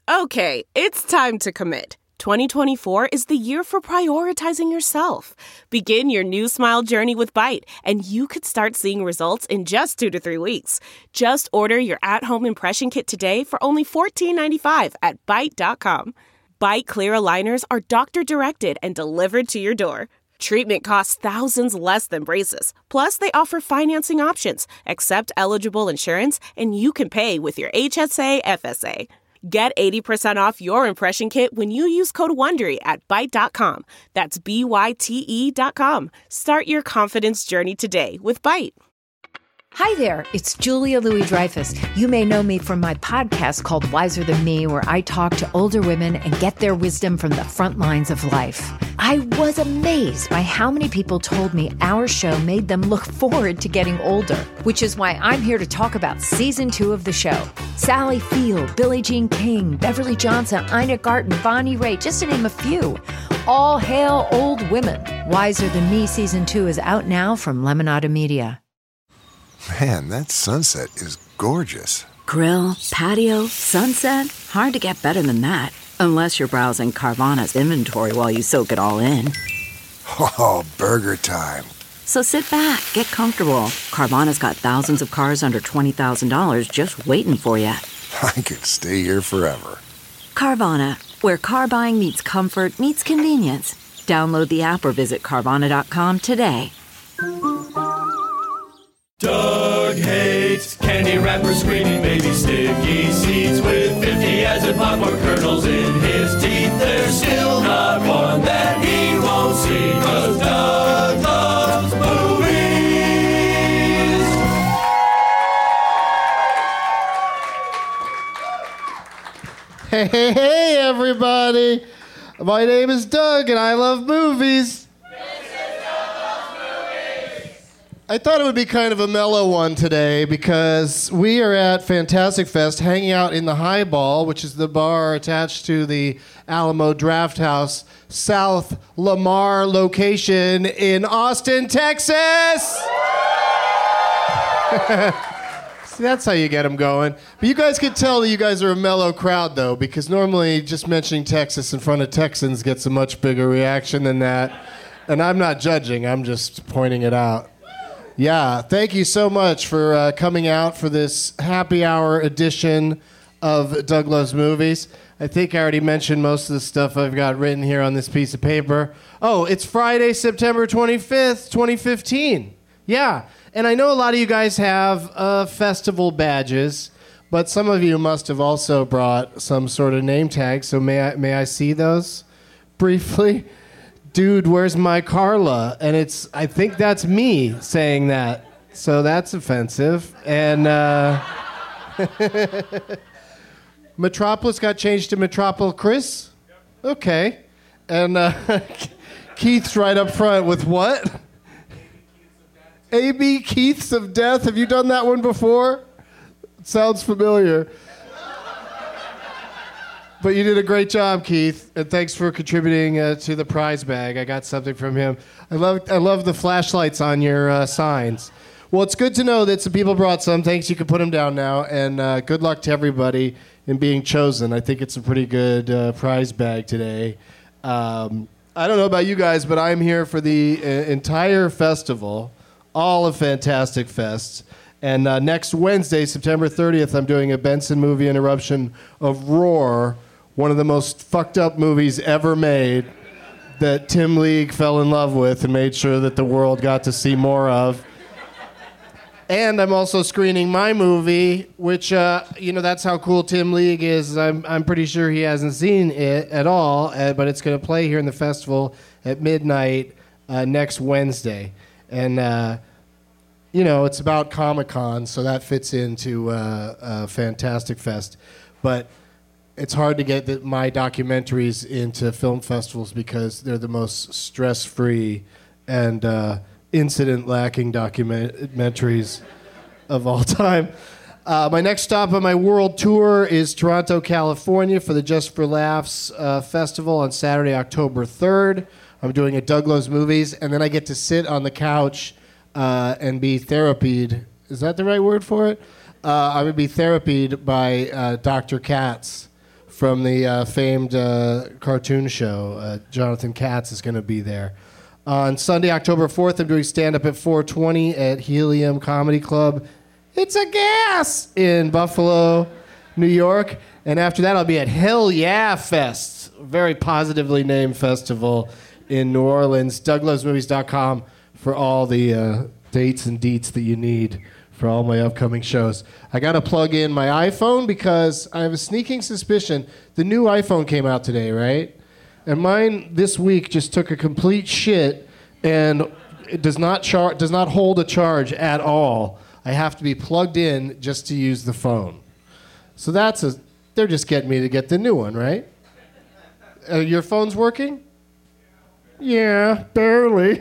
Okay, it's time to commit. 2024 is the year for prioritizing yourself. Begin your new smile journey with Byte, and you could start seeing results in just 2 to 3 weeks. Just order your at-home impression kit today for only $14.95 at Byte.com. Byte Clear aligners are doctor-directed and delivered to your door. Treatment costs thousands less than braces. Plus, they offer financing options, accept eligible insurance, and you can pay with your HSA FSA. Get 80% off your impression kit when you use code WONDERY at Byte.com. That's BYTE.com. Start your confidence journey today with Byte. Hi there, it's Julia Louis-Dreyfus. You may know me from my podcast called Wiser Than Me, where I talk to older women and get their wisdom from the front lines of life. I was amazed by how many people told me our show made them look forward to getting older, which is why I'm here to talk about season 2 of the show. Sally Field, Billie Jean King, Beverly Johnson, Ina Garten, Bonnie Raitt, just to name a few. All hail old women. Wiser Than Me season 2 is out now from Lemonada Media. Man, that sunset is gorgeous. Grill, patio, sunset. Hard to get better than that. Unless you're browsing Carvana's inventory while you soak it all in. Oh, burger time. So sit back, get comfortable. Carvana's got thousands of cars under $20,000 just waiting for you. I could stay here forever. Carvana, where car buying meets comfort, meets convenience. Download the app or visit Carvana.com today. Doug hates candy wrappers, screaming baby sticky seeds with 50 acid popcorn kernels in his teeth. There's still not one that he won't see, 'cause Doug loves movies. Hey, everybody. My name is Doug, and I love movies. I thought it would be kind of a mellow one today because we are at Fantastic Fest hanging out in the Highball, which is the bar attached to the Alamo Drafthouse South Lamar location in Austin, Texas. See, that's how you get them going. But you guys can tell that you guys are a mellow crowd, though, because normally just mentioning Texas in front of Texans gets a much bigger reaction than that. And I'm not judging, I'm just pointing it out. Yeah, thank you so much for coming out for this happy hour edition of Doug Loves Movies. I think I already mentioned most of the stuff I've got written here on this piece of paper. Oh, it's Friday, September 25th, 2015. Yeah, and I know a lot of you guys have festival badges, but some of you must have also brought some sort of name tag, so may I see those briefly? Dude, where's my Carla? And I think that's me saying that. So that's offensive. And Metropolis got changed to Metropol Chris? Okay. And Keith's right up front with what? A.B. Keith's of Death. Have you done that one before? It sounds familiar. But you did a great job, Keith, and thanks for contributing to the prize bag. I got something from him. I love the flashlights on your signs. Well, it's good to know that some people brought some. Thanks, you can put them down now, and good luck to everybody in being chosen. I think it's a pretty good prize bag today. I don't know about you guys, but I'm here for the entire festival, all of Fantastic Fest. And next Wednesday, September 30th, I'm doing a Benson movie interruption of Roar, one of the most fucked up movies ever made that Tim League fell in love with and made sure that the world got to see more of. And I'm also screening my movie, which, that's how cool Tim League is. I'm pretty sure he hasn't seen it at all, but it's going to play here in the festival at midnight next Wednesday. And, it's about Comic-Con, so that fits into Fantastic Fest. But it's hard to get my documentaries into film festivals because they're the most stress-free and incident-lacking documentaries of all time. My next stop on my world tour is Toronto, California for the Just for Laughs Festival on Saturday, October 3rd. I'm doing a Doug Loves Movies, and then I get to sit on the couch and be therapied. Is that the right word for it? I'm going to be therapied by Dr. Katz from the famed cartoon show. Jonathan Katz is going to be there. On Sunday, October 4th, I'm doing stand-up at 420 at Helium Comedy Club. It's a gas in Buffalo, New York. And after that, I'll be at Hell Yeah Fest, a very positively named festival in New Orleans. DougLovesMovies.com for all the dates and deets that you need for all my upcoming shows. I got to plug in my iPhone because I have a sneaking suspicion. The new iPhone came out today, right? And mine this week just took a complete shit and it does not hold a charge at all. I have to be plugged in just to use the phone. So they're just getting me to get the new one, right? Your phone's working? Yeah, barely.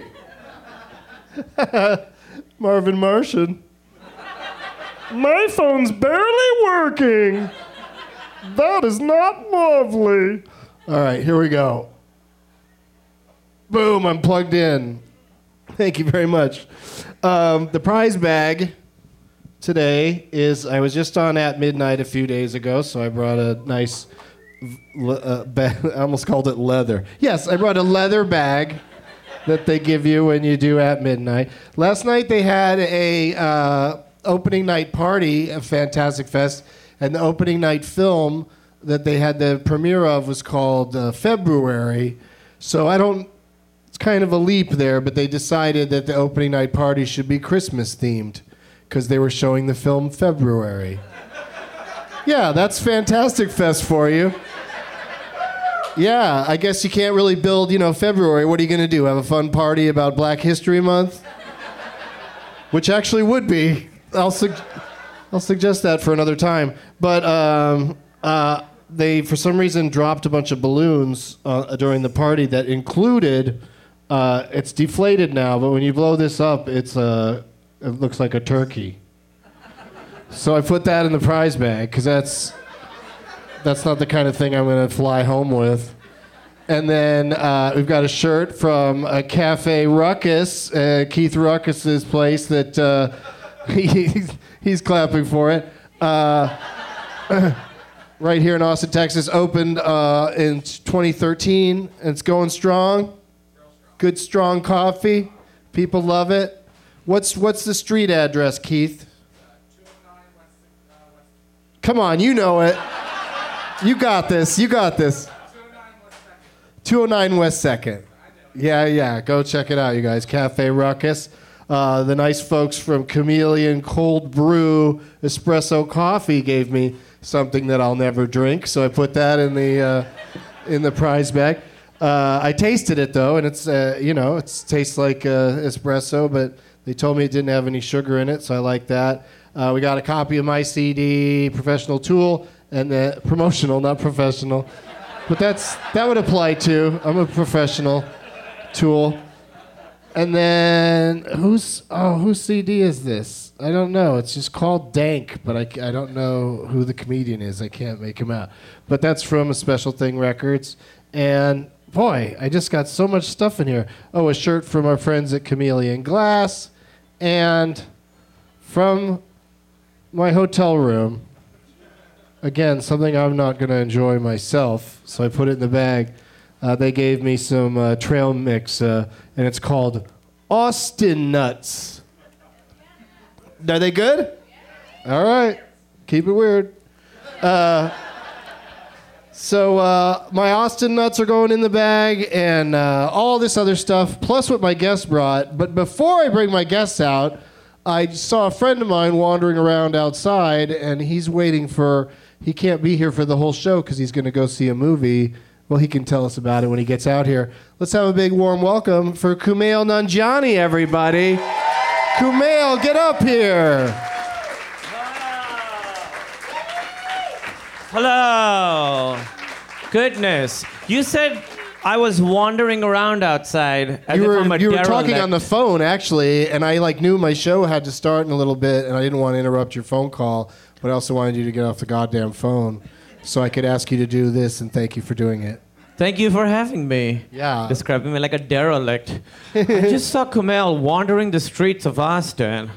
Marvin Martian. My phone's barely working. That is not lovely. All right, here we go. Boom, I'm plugged in. Thank you very much. The prize bag today is, I was just on At Midnight a few days ago, so I brought a nice bag. I almost called it leather. Yes, I brought a leather bag that they give you when you do At Midnight. Last night they had a opening night party at Fantastic Fest, and the opening night film that they had the premiere of was called February. So it's kind of a leap there, but they decided that the opening night party should be Christmas themed because they were showing the film February. Yeah, that's Fantastic Fest for you. Yeah, I guess you can't really build, February. What are you going to do? Have a fun party about Black History Month? Which actually would be. I'll suggest that for another time. But they, for some reason, dropped a bunch of balloons during the party that included, it's deflated now, but when you blow this up, it looks like a turkey. So I put that in the prize bag, because that's not the kind of thing I'm going to fly home with. And then we've got a shirt from Cafe Ruckus, Keith Ruckus's place that he's clapping for it. Right here in Austin, Texas, opened in 2013, and it's going strong. Good, strong coffee. People love it. What's the street address, Keith? 209 West. Come on, you know it. You got this. 209 West 2nd. Yeah. Go check it out, you guys. Cafe Ruckus. The nice folks from Chameleon Cold Brew Espresso Coffee gave me something that I'll never drink, so I put that in the prize bag. I tasted it though, and it's it tastes like espresso, but they told me it didn't have any sugar in it, so I like that. We got a copy of my CD, Professional Tool, and promotional, not professional, but that would apply too. I'm a professional Tool. And then whose CD is this? I don't know. It's just called Dank, but I don't know who the comedian is. I can't make him out. But that's from A Special Thing Records. And boy, I just got so much stuff in here. Oh, a shirt from our friends at Chameleon Glass. And from my hotel room, again, something I'm not going to enjoy myself, so I put it in the bag. They gave me some trail mix, and it's called Austin Nuts. Are they good? All right. Keep it weird. So my Austin Nuts are going in the bag, and all this other stuff, plus what my guests brought. But before I bring my guests out, I saw a friend of mine wandering around outside, and he's waiting he can't be here for the whole show because he's going to go see a movie. Well, he can tell us about it when he gets out here. Let's have a big warm welcome for Kumail Nanjiani, everybody. Kumail, get up here. Hello. Goodness. You said I was wandering around outside as You if I'm a were derelict. talking on the phone, actually, and I knew my show had to start in a little bit, and I didn't want to interrupt your phone call, but I also wanted you to get off the goddamn phone so I could ask you to do this, and thank you for doing it. Thank you for having me. Yeah. Describing me like a derelict. I just saw Kumail wandering the streets of Austin.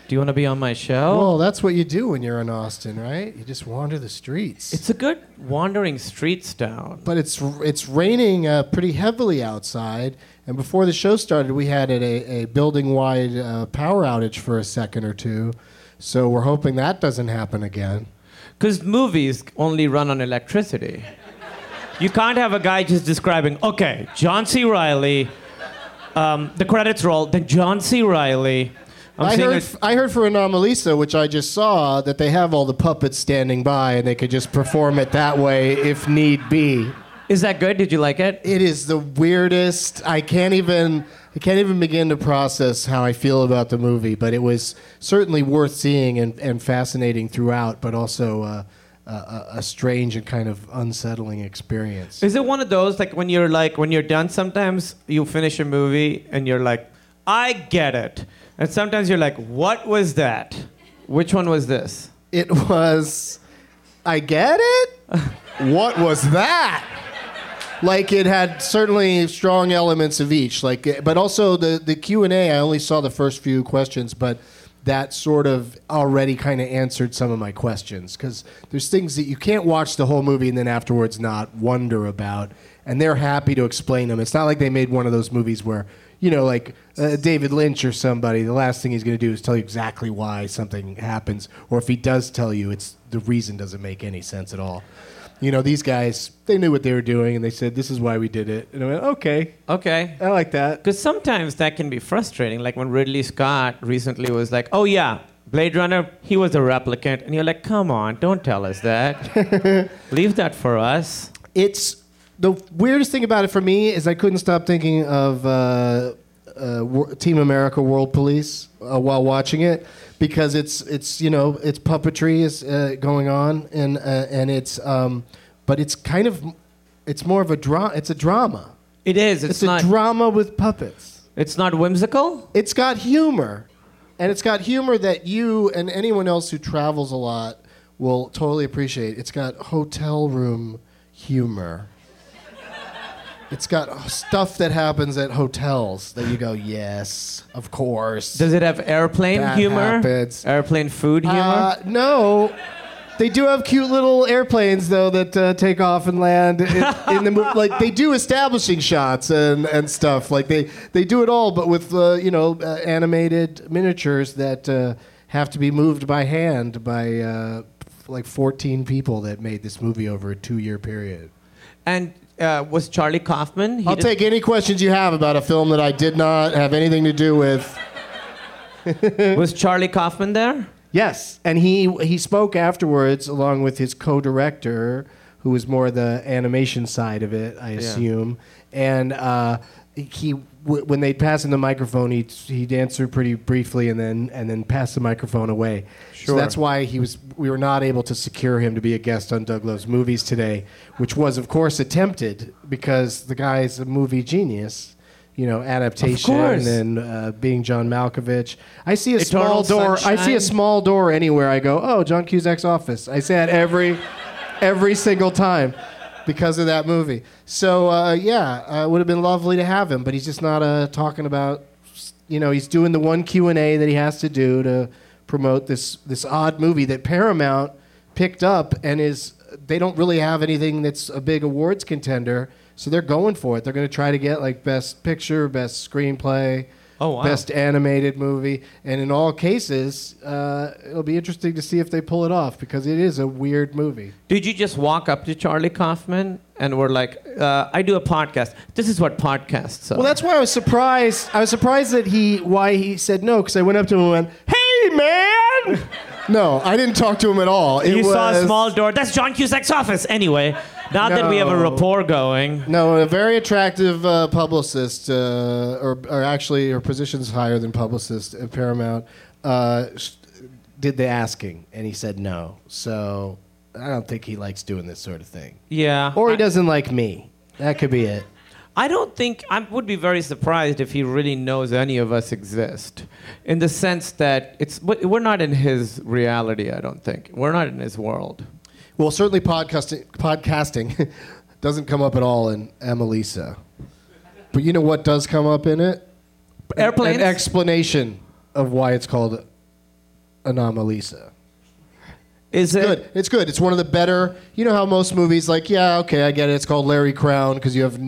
Do you want to be on my show? Well, that's what you do when you're in Austin, right? You just wander the streets. It's a good wandering streets town. But it's raining pretty heavily outside, and before the show started, we had a building-wide power outage for a second or two, so we're hoping that doesn't happen again. Because movies only run on electricity. You can't have a guy just describing, okay, John C. Reilly, the credits roll, then John C. Reilly. I heard for Anomalisa, which I just saw, that they have all the puppets standing by and they could just perform it that way if need be. Is that good? Did you like it? It is the weirdest. I can't even begin to process how I feel about the movie, but it was certainly worth seeing and fascinating throughout, but also a strange and kind of unsettling experience. Is it one of those, like when you're done sometimes, you finish a movie and you're like, I get it. And sometimes you're like, what was that? Which one was this? It was, I get it? What was that? Like, it had certainly strong elements of each. Like, but also the Q&A, I only saw the first few questions, but that sort of already kind of answered some of my questions. Because there's things that you can't watch the whole movie and then afterwards not wonder about. And they're happy to explain them. It's not like they made one of those movies where, you know, like David Lynch or somebody, the last thing he's going to do is tell you exactly why something happens. Or if he does tell you, the reason doesn't make any sense at all. You know, these guys, they knew what they were doing, and they said, this is why we did it. And I went, okay. Okay. I like that. Because sometimes that can be frustrating. Like when Ridley Scott recently was like, oh, yeah, Blade Runner, he was a replicant. And you're like, come on, don't tell us that. Leave that for us. It's the weirdest thing about it for me is I couldn't stop thinking of Team America World Police while watching it, because it's you know, it's puppetry is going on, and it's but it's kind of, it's more of a drama. It's a drama. It is. It's a drama with puppets. It's not whimsical? It's got humor. And it's got humor that you and anyone else who travels a lot will totally appreciate. It's got hotel room humor. It's got stuff that happens at hotels that you go, yes, of course. Does it have airplane that humor? Happens. Airplane food humor? No. They do have cute little airplanes, though, that take off and land in the movie. Like, they do establishing shots and stuff. Like, they do it all, but with, animated miniatures that have to be moved by hand by, 14 people that made this movie over a 2-year period. And was Charlie Kaufman? I'll take any questions you have about a film that I did not have anything to do with. Was Charlie Kaufman there? Yes, and he spoke afterwards along with his co-director, who was more the animation side of it, I assume. And when they'd pass him the microphone, he'd answer pretty briefly and then pass the microphone away. Sure. So that's why we were not able to secure him to be a guest on Doug Loves Movies today, which was, of course, attempted because the guy's a movie genius. You know, adaptation and being John Malkovich. I see a small door. I see a small door anywhere. I go, oh, John Cusack's office. I say that every single time because of that movie. So it would have been lovely to have him, but he's just not talking about. You know, he's doing the one Q&A that he has to do to promote this odd movie that Paramount picked up and they don't really have anything that's a big awards contender. So they're going for it. They're going to try to get like Best Picture, Best Screenplay, Best Animated Movie. And in all cases, it'll be interesting to see if they pull it off because it is a weird movie. Did you just walk up to Charlie Kaufman and were like, I do a podcast. This is what podcasts are. Well, that's why I was surprised. I was surprised that why he said no, because I went up to him and went, hey, man! No, I didn't talk to him at all. You saw a small door. That's John Cusack's office. Anyway, not that we have a rapport going. No, a very attractive publicist, or actually her position's higher than publicist at Paramount, did the asking, and he said no. So I don't think he likes doing this sort of thing. Yeah. Or he doesn't like me. That could be it. I don't think, I would be very surprised if he really knows any of us exist. In the sense that we're not in his reality, I don't think. We're not in his world. Well, certainly podcasting doesn't come up at all in Amelisa. But you know what does come up in it? Airplanes? An explanation of why it's called Anomalisa. Is it? Good. It's good. It's one of the better. You know how most movies, like, yeah, okay, I get it. It's called Larry Crown because you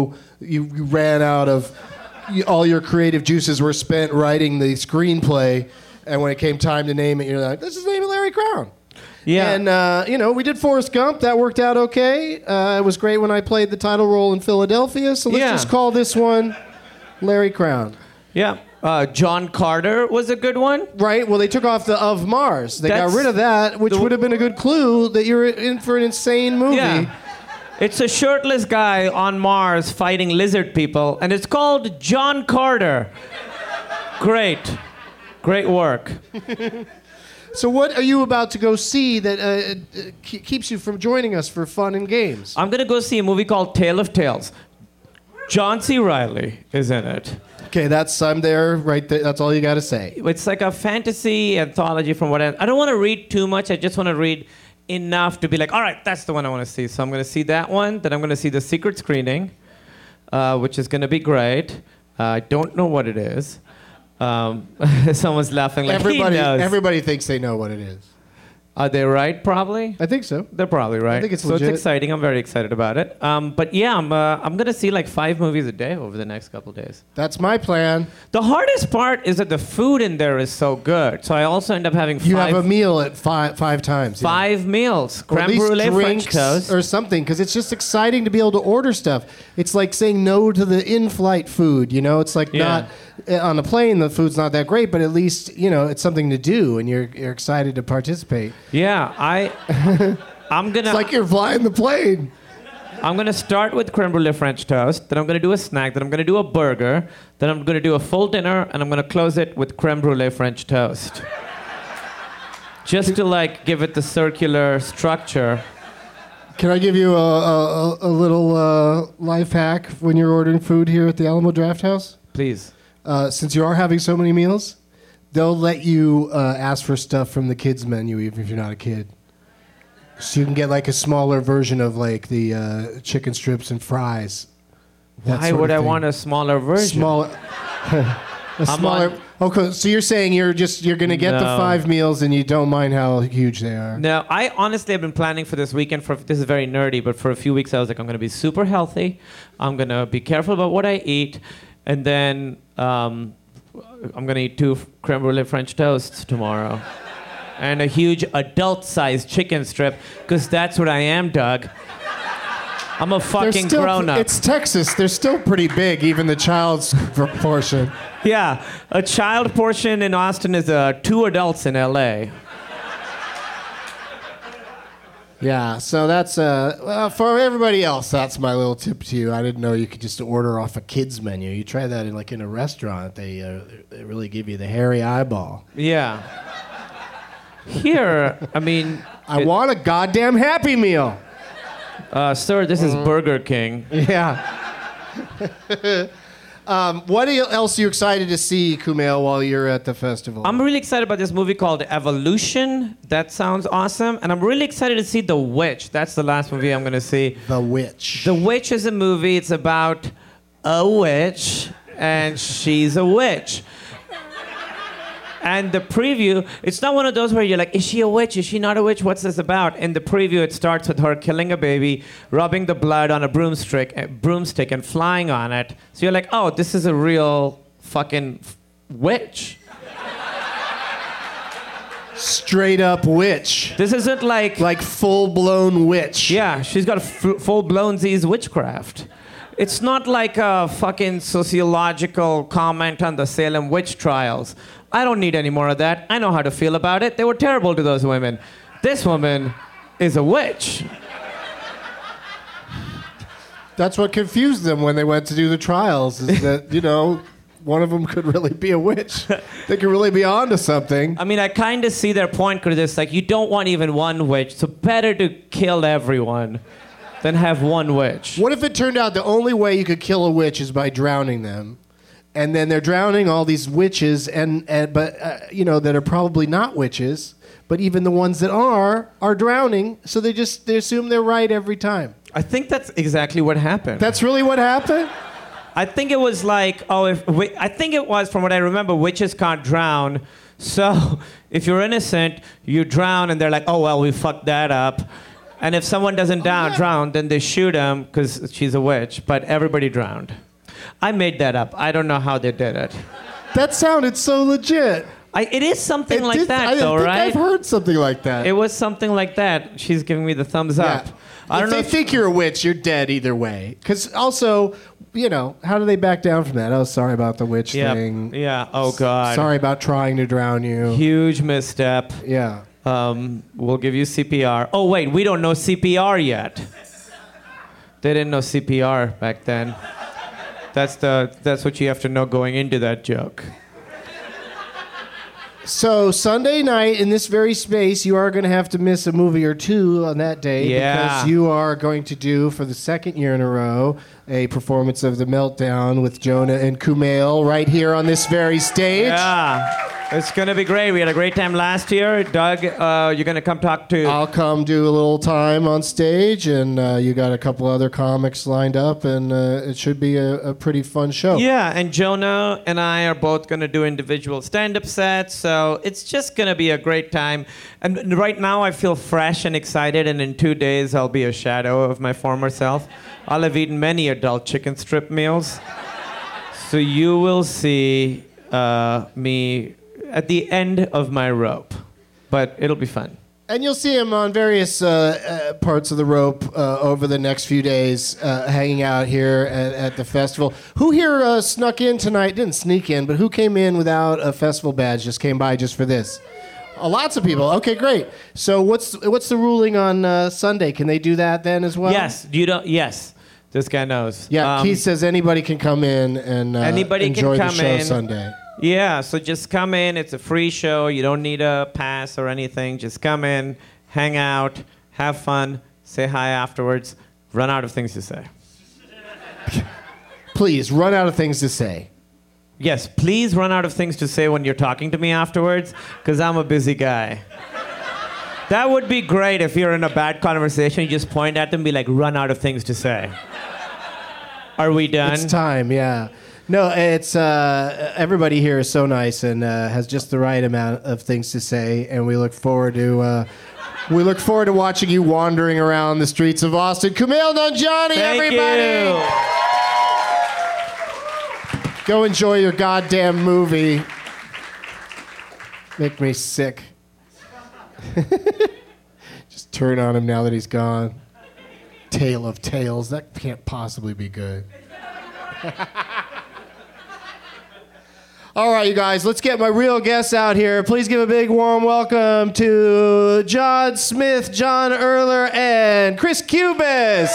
ran out of, all your creative juices were spent writing the screenplay, and when it came time to name it, you're like, let's just name it Larry Crown. Yeah. And, we did Forrest Gump. That worked out okay. It was great when I played the title role in Philadelphia, so let's just call this one Larry Crown. Yeah. John Carter was a good one. Right. Well, they took off the Of Mars. They got rid of that, which would have been a good clue that you're in for an insane movie. Yeah. It's a shirtless guy on Mars fighting lizard people, and it's called John Carter. Great. Great work. So what are you about to go see that keeps you from joining us for fun and games? I'm going to go see a movie called Tale of Tales. John C. Reilly is in it. Okay, I'm there, right there. That's all you got to say. It's like a fantasy anthology from what I don't want to read too much. I just want to read enough to be like, all right, that's the one I want to see. So I'm going to see that one. Then I'm going to see the secret screening, which is going to be great. I don't know what it is. Someone's laughing like he knows. Everybody thinks they know what it is. Are they right, probably? I think so. They're probably right. I think it's legit. legit. It's exciting. I'm very excited about it. But yeah, I'm going to see like 5 movies a day over the next couple days. That's my plan. The hardest part is that the food in there is so good. So I also end up having 5... You have a meal at five times. 5 meals. Or Creme brulee, French toast. Or something, because it's just exciting to be able to order stuff. It's like saying no to the in-flight food, It's like not... On a plane, the food's not that great, but at least, it's something to do, and you're excited to participate. Yeah, I'm gonna... It's like you're flying the plane. I'm gonna start with creme brulee French toast, then I'm gonna do a snack, then I'm gonna do a burger, then I'm gonna do a full dinner, and I'm gonna close it with creme brulee French toast. Just to, give it the circular structure. Can I give you a little life hack when you're ordering food here at the Alamo Drafthouse? Please. Since you are having so many meals, they'll let you ask for stuff from the kids' menu, even if you're not a kid. So you can get a smaller version of the chicken strips and fries. Why would I want a smaller version? Smaller. Okay, so you're saying you're going to get the 5 meals and you don't mind how huge they are? No, I honestly have been planning for this weekend. This is very nerdy, but for a few weeks I was like, I'm going to be super healthy. I'm going to be careful about what I eat. And then I'm going to eat 2 creme brulee French toasts tomorrow. And a huge adult-sized chicken strip, because that's what I am, Doug. I'm a fucking grown-up. It's Texas. They're still pretty big, even the child's portion. Yeah, a child portion in Austin is 2 adults in L.A. Yeah, so that's for everybody else. That's my little tip to you. I didn't know you could just order off a kids menu. You try that in a restaurant. They really give you the hairy eyeball. Yeah. Here, I mean, I want a goddamn Happy Meal. Sir, this is Burger King. Yeah. What else are you excited to see, Kumail, while you're at the festival? I'm really excited about this movie called Evolution. That sounds awesome. And I'm really excited to see The Witch. That's the last movie I'm going to see. The Witch. The Witch is a movie. It's about a witch, and she's a witch. And the preview, it's not one of those where you're like, is she a witch? Is she not a witch? What's this about? In the preview, it starts with her killing a baby, rubbing the blood on a broomstick and flying on it. So you're like, oh, this is a real fucking witch. Straight up witch. This isn't like full-blown witch. Yeah, she's got full-blown Z's witchcraft. It's not like a fucking sociological comment on the Salem witch trials. I don't need any more of that. I know how to feel about it. They were terrible to those women. This woman is a witch. That's what confused them when they went to do the trials, is that, one of them could really be a witch. They could really be onto something. I mean, I kind of see their point, because it's like, you don't want even one witch, so better to kill everyone than have one witch. What if it turned out the only way you could kill a witch is by drowning them? And then they're drowning all these witches, that are probably not witches, but even the ones that are drowning, so they assume they're right every time. I think that's exactly what happened. That's really what happened? I think it was like, I think it was, from what I remember, witches can't drown. So if you're innocent, you drown, and they're like, oh, well, we fucked that up. And if someone doesn't drown, then they shoot him because she's a witch. But everybody drowned. I made that up. I don't know how they did it. That sounded so legit. It is something like that, though, right? I've heard something like that. It was something like that. She's giving me the thumbs up. I don't know if they think you're a witch, you're dead either way. Because also, how do they back down from that? Oh, sorry about the witch thing. Yeah. Oh, God. Sorry about trying to drown you. Huge misstep. Yeah. We'll give you CPR. Oh, wait, we don't know CPR yet. They didn't know CPR back then. That's what you have to know going into that joke. So Sunday night in this very space, you are going to have to miss a movie or two on that day because you are going to do, for the second year in a row, a performance of The Meltdown with Jonah and Kumail right here on this very stage. Yeah. It's going to be great. We had a great time last year. Doug, you're going to come talk to... I'll come do a little time on stage, and you got a couple other comics lined up, and it should be a pretty fun show. Yeah, and Jonah and I are both going to do individual stand-up sets, so it's just going to be a great time. And right now I feel fresh and excited, and in 2 days I'll be a shadow of my former self. I'll have eaten many adult chicken strip meals. So you will see me at the end of my rope, but it'll be fun. And you'll see him on various parts of the rope over the next few days, hanging out here at the festival. Who here snuck in tonight? Didn't sneak in, but who came in without a festival badge? Just came by just for this? Lots of people. Okay, great. So what's the ruling on Sunday? Can they do that then as well? Yes. Yes. This guy knows. Yeah. Keith says anybody can come in and enjoy the show Sunday. Yeah, so just come in. It's a free show. You don't need a pass or anything. Just come in, hang out, have fun, say hi afterwards, run out of things to say. Please, run out of things to say. Yes, please run out of things to say when you're talking to me afterwards, because I'm a busy guy. That would be great if you're in a bad conversation. You just point at them and be like, run out of things to say. Are we done? It's time, yeah. No, it's everybody here is so nice and has just the right amount of things to say, and we look forward to watching you wandering around the streets of Austin. Kumail Nanjiani, everybody! You. Go enjoy your goddamn movie. Make me sick. Just turn on him now that he's gone. Tale of Tales. That can't possibly be good. All right, you guys, let's get my real guests out here. Please give a big warm welcome to John Smith, John Erler, and Chris Cubis.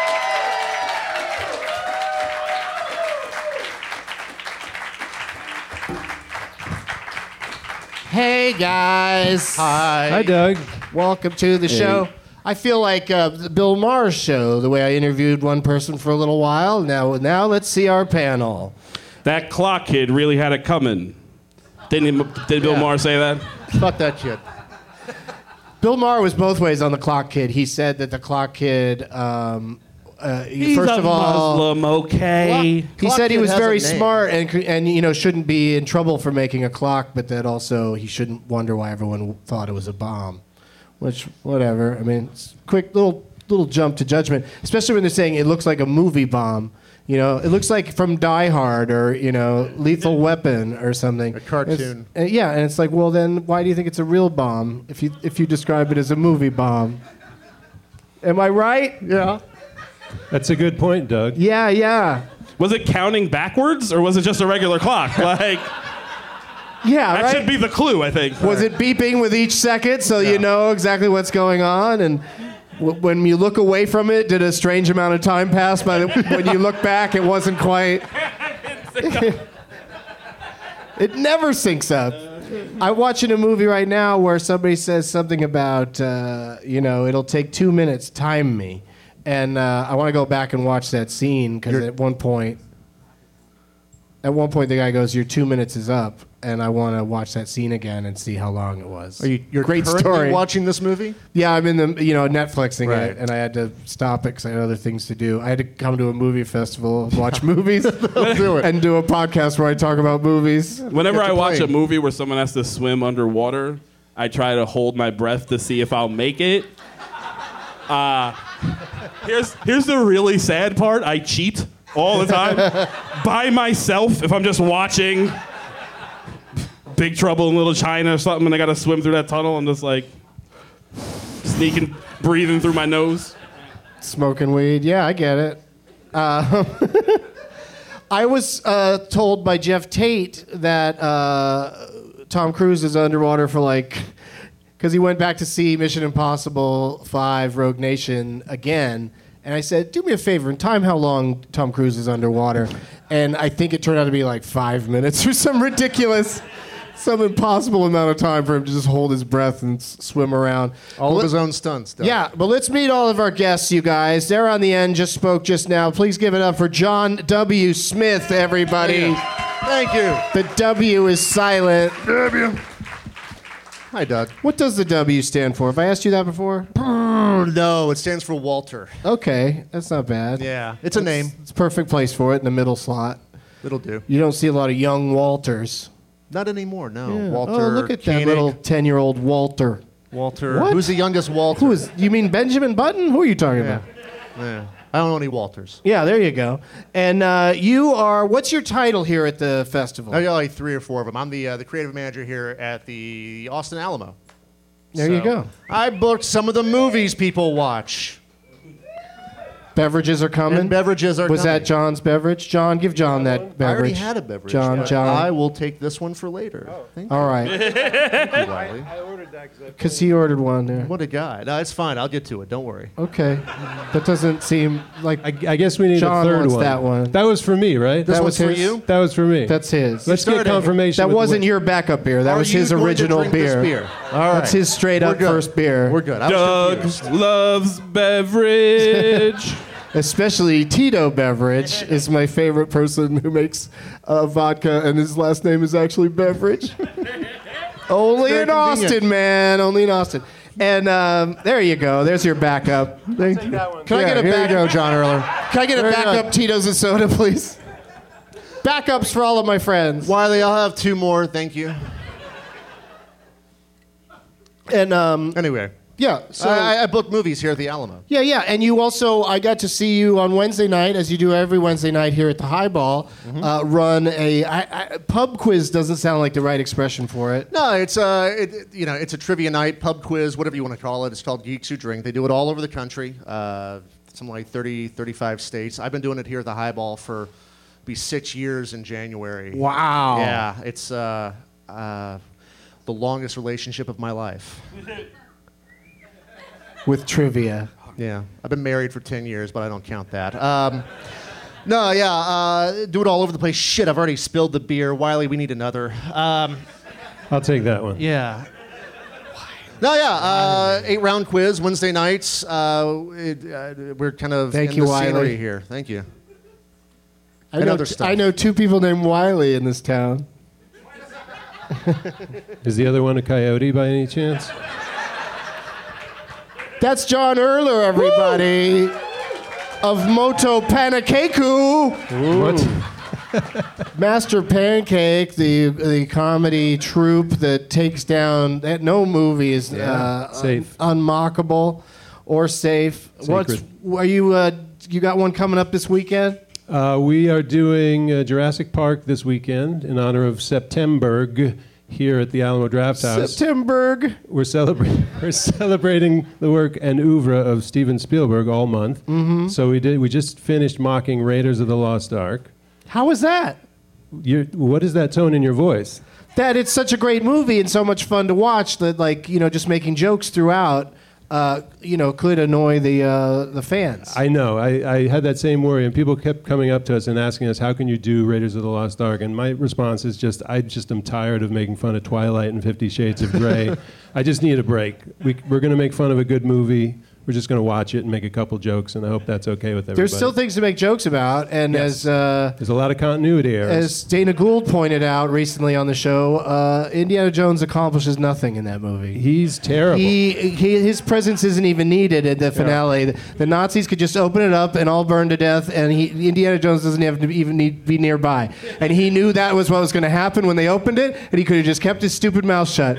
Hey, guys. Hi, Doug. Welcome to the show. I feel like the Bill Maher's show, the way I interviewed one person for a little while. Now let's see our panel. That clock kid really had it coming. Did Bill Maher say that? Fuck that shit. Bill Maher was both ways on the clock kid. He said that the clock kid, He's first a of all, Muslim, okay? He said he was very smart and shouldn't be in trouble for making a clock, but that also he shouldn't wonder why everyone thought it was a bomb. Which, whatever. I mean, it's quick little jump to judgment, especially when they're saying it looks like a movie bomb. It looks like from Die Hard or, Lethal Weapon or something. A cartoon. And it's like, well, then why do you think it's a real bomb if you describe it as a movie bomb? Am I right? Yeah. That's a good point, Doug. Yeah. Was it counting backwards or was it just a regular clock? Yeah, that should be the clue, I think. Was it beeping with each second so you know exactly what's going on? And when you look away from it, did a strange amount of time pass? When you look back, it wasn't quite. It never syncs up. I'm watching a movie right now where somebody says something about, it'll take 2 minutes, time me. And I want to go back and watch that scene because at one point. At one point, the guy goes, "Your 2 minutes is up," and I want to watch that scene again and see how long it was. You're great currently story? watching this movie? Yeah, I'm in the Netflixing Right. it, and I had to stop it because I had other things to do. I had to come to a movie festival, watch movies, and do a podcast where I talk about movies. Whenever I watch a movie where someone has to swim underwater, I try to hold my breath to see if I'll make it. Here's the really sad part. I cheat all the time by myself if I'm just watching Big Trouble in Little China or something and I gotta swim through that tunnel. I'm just like sneaking, breathing through my nose. Smoking weed. Yeah, I get it. I was told by Jeff Tate that Tom Cruise is underwater for because he went back to see Mission Impossible 5 Rogue Nation again. And I said, do me a favor and time how long Tom Cruise is underwater. And I think it turned out to be 5 minutes or some impossible amount of time for him to just hold his breath and swim around. All of his own stunts, though. Yeah, but let's meet all of our guests, you guys. They're on the end, just spoke just now. Please give it up for John W. Smith, everybody. Thank you. The W is silent. W. Hi, Doug. What does the W stand for? Have I asked you that before? No, it stands for Walter. Okay, that's not bad. Yeah, it's a name. It's a perfect place for it in the middle slot. It'll do. You don't see a lot of young Walters. Not anymore, no. Yeah. Walter. Oh, look at that Koenig. little 10-year-old Walter. Walter. What? Who's the youngest Walter? You mean Benjamin Button? Who are you talking about? Yeah. I don't know any Walters. Yeah, there you go. And you are, what's your title here at the festival? I got 3 or 4 of them. I'm the creative manager here at the Austin Alamo. There you go. I booked some of the movies people watch. Beverages are coming? And beverages are Was coming. that John's beverage? John, give John that beverage. I already had a beverage. John. I will take this one for later. Thank All right. you, Wiley. Because he ordered one there. What a guy. No, it's fine. I'll get to it. Don't worry. Okay. That doesn't seem like... I guess we need John a third wants one. that one. That was for me, right? This That one's was for his? you? That was for me. That's his. Let's get confirmation. That with wasn't what- your backup beer. That Are was you his going to original drink this beer. beer? All right. That's his straight up We're good. first beer. We're good. I was Doug confused. loves beverage. Especially Tito Beverage is my favorite person who makes vodka, and his last name is actually Beverage. Only Very in Austin, convenient. man. Only in Austin. And there you go. There's your backup. Can I get a Here you backup? go, John Erler. Can I get a Very backup good. Tito's and soda, please? Backups for all of my friends. Wiley, I'll have 2 more. Thank you. And Anyway. yeah, so I booked movies here at the Alamo. yeah, and you also, I got to see you on Wednesday night, as you do every Wednesday night here at the Highball, run a pub quiz. Doesn't sound like the right expression for it. No, it's it's a trivia night, pub quiz, whatever you want to call it. It's called Geeks Who Drink. They do it all over the country, something like 30, 35 states. I've been doing it here at the Highball for 6 years in January. Wow. Yeah, it's the longest relationship of my life. With trivia. Yeah, I've been married for 10 years, but I don't count that. No, yeah, do it all over the place. Shit, I've already spilled the beer. Wiley, we need another. I'll take that one. Yeah. No, yeah, 8-round quiz Wednesday nights. We're kind of Thank in you, the Wiley. scenery here. Thank you. I And know, other stuff. I know 2 people named Wiley in this town. Is the other one a coyote by any chance? That's John Erler, everybody, of Moto Panakeku. What? Master Pancake, the comedy troupe that takes down that no movie is Safe. unmockable or safe. Sacred. Are you you got one coming up this weekend? We are doing Jurassic Park this weekend in honor of Septemberg here at the Alamo Draft House. Septemberg. We're celebrating the work and oeuvre of Steven Spielberg all month. Mm-hmm. So we just finished mocking Raiders of the Lost Ark. How was that? What is that tone in your voice? That it's such a great movie and so much fun to watch that just making jokes throughout could annoy the fans. I know. I had that same worry, and people kept coming up to us and asking us, how can you do Raiders of the Lost Ark? And my response is I just am tired of making fun of Twilight and 50 Shades of Grey. I just need a break. We're going to make fun of a good movie. we're just going to watch it and make a couple jokes, and I hope that's okay with everybody. There's still things to make jokes about, and Yes. There's a lot of continuity errors. as Dana Gould pointed out recently on the show, Indiana Jones accomplishes nothing in that movie. He's terrible. His presence isn't even needed at the finale. The Nazis could just open it up and all burn to death, and Indiana Jones doesn't have to even be nearby. And he knew that was what was going to happen when they opened it, and he could have just kept his stupid mouth shut.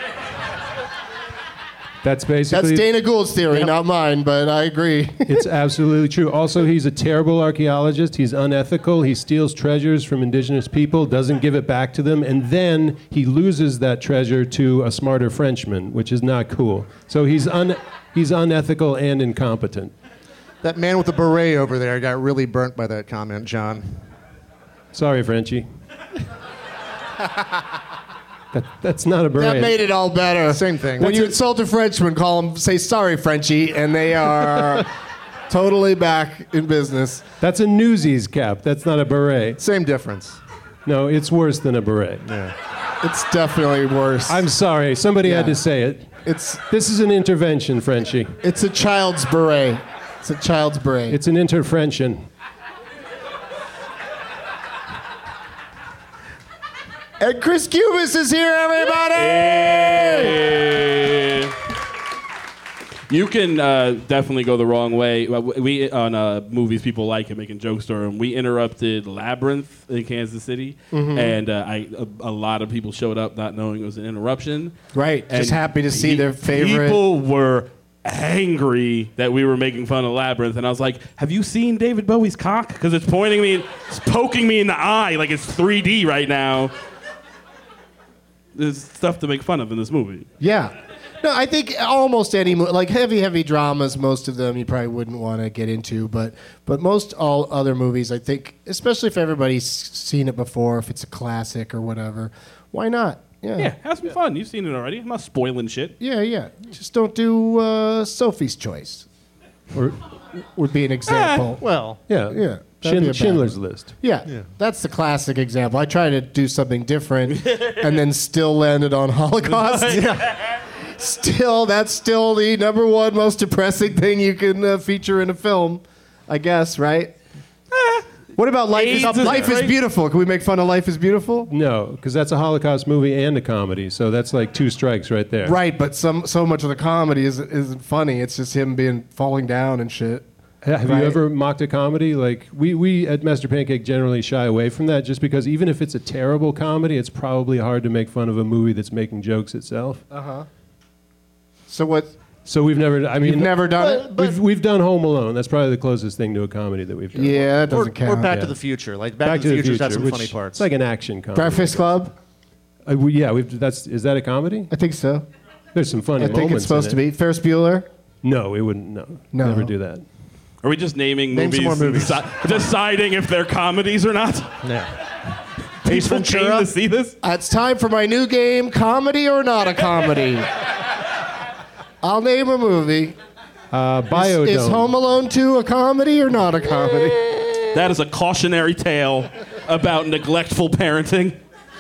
That's basically... That's Dana Gould's theory, not mine, but I agree. It's absolutely true. Also, he's a terrible archaeologist. He's unethical. He steals treasures from indigenous people, doesn't give it back to them, and then he loses that treasure to a smarter Frenchman, which is not cool. So he's unethical and incompetent. That man with the beret over there got really burnt by that comment, John. Sorry, Frenchie. That's not a beret. That made it all better. Same thing. When you insult a Frenchman, say sorry, Frenchie, and they are totally back in business. That's a Newsies cap. That's not a beret. Same difference. No, it's worse than a beret. Yeah. It's definitely worse. I'm sorry. Somebody had to say it. This is an intervention, Frenchie. It's a child's beret. It's a child's beret. It's an intervention. And Chris Cubis is here, everybody! Hey. You can definitely go the wrong way. We on movies people like and making jokes during. We interrupted Labyrinth in Kansas City, and a lot of people showed up not knowing it was an interruption. Right, And just happy to see their favorite. People were angry that we were making fun of Labyrinth, and I was like, "Have you seen David Bowie's cock? Because it's pointing me, it's poking me in the eye like it's 3D right now." There's stuff to make fun of in this movie. Yeah. No, I think almost any like heavy dramas, most of them you probably wouldn't want to get into, but most all other movies, I think, especially if everybody's seen it before, if it's a classic or whatever, why not? Yeah, have some fun. You've seen it already. I'm not spoiling shit. Yeah. Just don't do Sophie's Choice. Or would be an example. Well, yeah. That'd be a bad Schindler's one. List. Yeah, that's the classic example. I tried to do something different and then still landed on Holocaust. That's still the number one most depressing thing you can feature in a film, I guess, right? What about Life is Beautiful? Can we make fun of Life is Beautiful? No, because that's a Holocaust movie and a comedy, so that's like 2 strikes right there. Right, but so much of the comedy isn't funny. It's just him falling down and shit. Have you ever mocked a comedy? Like we at Master Pancake generally shy away from that, just because even if it's a terrible comedy, it's probably hard to make fun of a movie that's making jokes itself. So what? So we've never. I mean, You've never done it. We've done Home Alone. That's probably the closest thing to a comedy that we've done. Yeah, that doesn't count. Or Back to the Future. Like Back to the Future's got some which- funny parts. It's like an action comedy. Breakfast Club. Is that a comedy? I think so. There's some funny I moments. think it's supposed to in it. be Ferris Bueller. No, it wouldn't. No, never do that. Are we just naming Name movies, some more movies. and deciding if they're comedies or not? Yeah. People came Ventura. to see this. It's time for my new game, Comedy or Not a Comedy. I'll name a movie. Biodome. Is Home Alone 2 a comedy or not a comedy? That is a cautionary tale about neglectful parenting.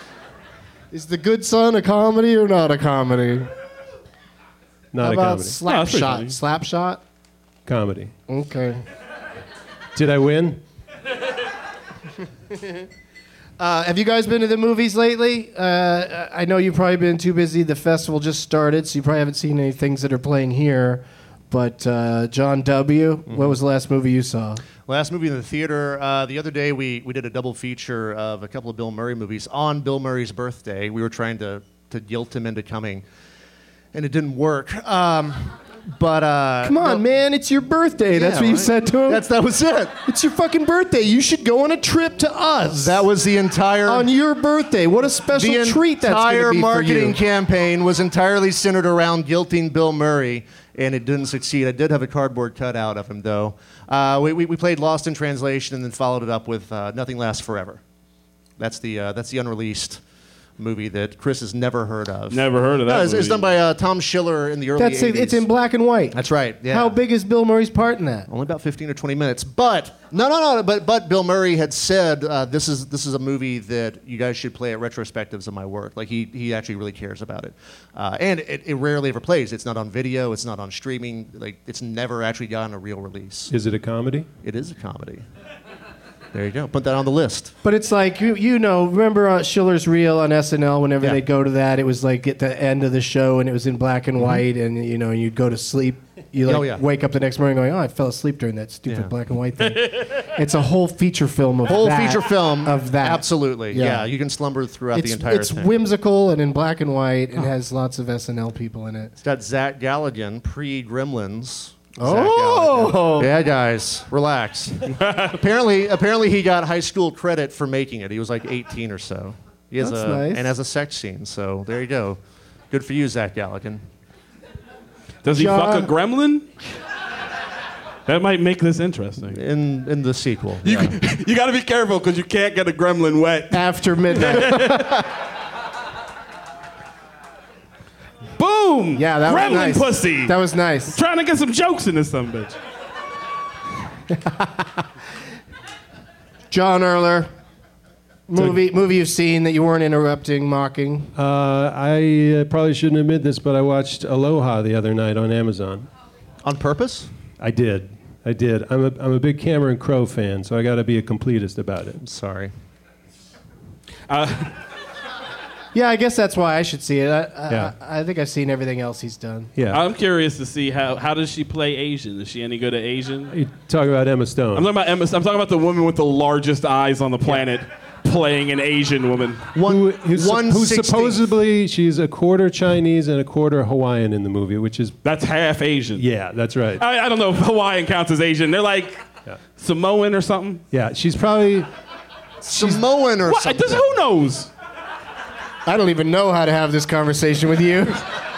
Is The Good Son a comedy or not a comedy? Not How a about comedy. Slapshot? funny. Slapshot? Comedy. Okay. Did I win? Have you guys been to the movies lately? I know you've probably been too busy. The festival just started, so you probably haven't seen any things that are playing here. But John W., what was the last movie you saw? Last movie in the theater. The other day, we did a double feature of a couple of Bill Murray movies on Bill Murray's birthday. We were trying to guilt him into coming, and it didn't work. But Come on, man, it's your birthday. That's what you said to him? That was it. It's your fucking birthday. You should go on a trip to us. That was the entire... On your birthday. What a special treat that's going to be for you. The entire marketing campaign was entirely centered around guilting Bill Murray, and it didn't succeed. I did have a cardboard cutout of him, though. We played Lost in Translation and then followed it up with Nothing Lasts Forever. That's the unreleased movie that Chris has never heard of. Never heard of that. No, it's movie. done by Tom Schiller in the early 80s. It's in black and white. That's right. Yeah. How big is Bill Murray's part in that? Only about 15 or 20 minutes. But no. But Bill Murray had said this is a movie that you guys should play at retrospectives of my work. Like he actually really cares about it, and it rarely ever plays. It's not on video. It's not on streaming. Like it's never actually gotten a real release. Is it a comedy? It is a comedy. There you go. Put that on the list. But it's like, remember Schiller's Reel on SNL, whenever they'd go to that, it was like at the end of the show and it was in black and white and, you'd go to sleep. You wake up the next morning going, I fell asleep during that stupid black and white thing. It's a whole feature film of that. Absolutely. Yeah. You can slumber throughout the entire thing. It's whimsical and in black and white and has lots of SNL people in it. It's got Zach Galligan, pre-Gremlins. Oh, yeah, guys, relax. apparently, he got high school credit for making it. He was like 18 or so. That's nice. And has a sex scene. So there you go. Good for you, Zach Galligan. Does he fuck a gremlin? That might make this interesting. In the sequel, you got to be careful because you can't get a gremlin wet after midnight. Boom! Yeah, that gremlin was nice. Pussy. That was nice. Trying to get some jokes in this son of a bitch. John Erler, movie you've seen that you weren't interrupting, mocking. I probably shouldn't admit this, but I watched Aloha the other night on Amazon. On purpose? I did. I'm a big Cameron Crowe fan, so I got to be a completist about it. I'm sorry. Yeah, I guess that's why I should see it. I think I've seen everything else he's done. Yeah. I'm curious to see how does she play Asian? Is she any good at Asian? You talking about Emma Stone? I'm talking about the woman with the largest eyes on the planet playing an Asian woman. Who's supposedly she's a quarter Chinese and a quarter Hawaiian in the movie, which is that's half Asian. Yeah, that's right. I don't know if Hawaiian counts as Asian. They're like Samoan or something. Yeah, she's probably Samoan or something. Who knows? I don't even know how to have this conversation with you.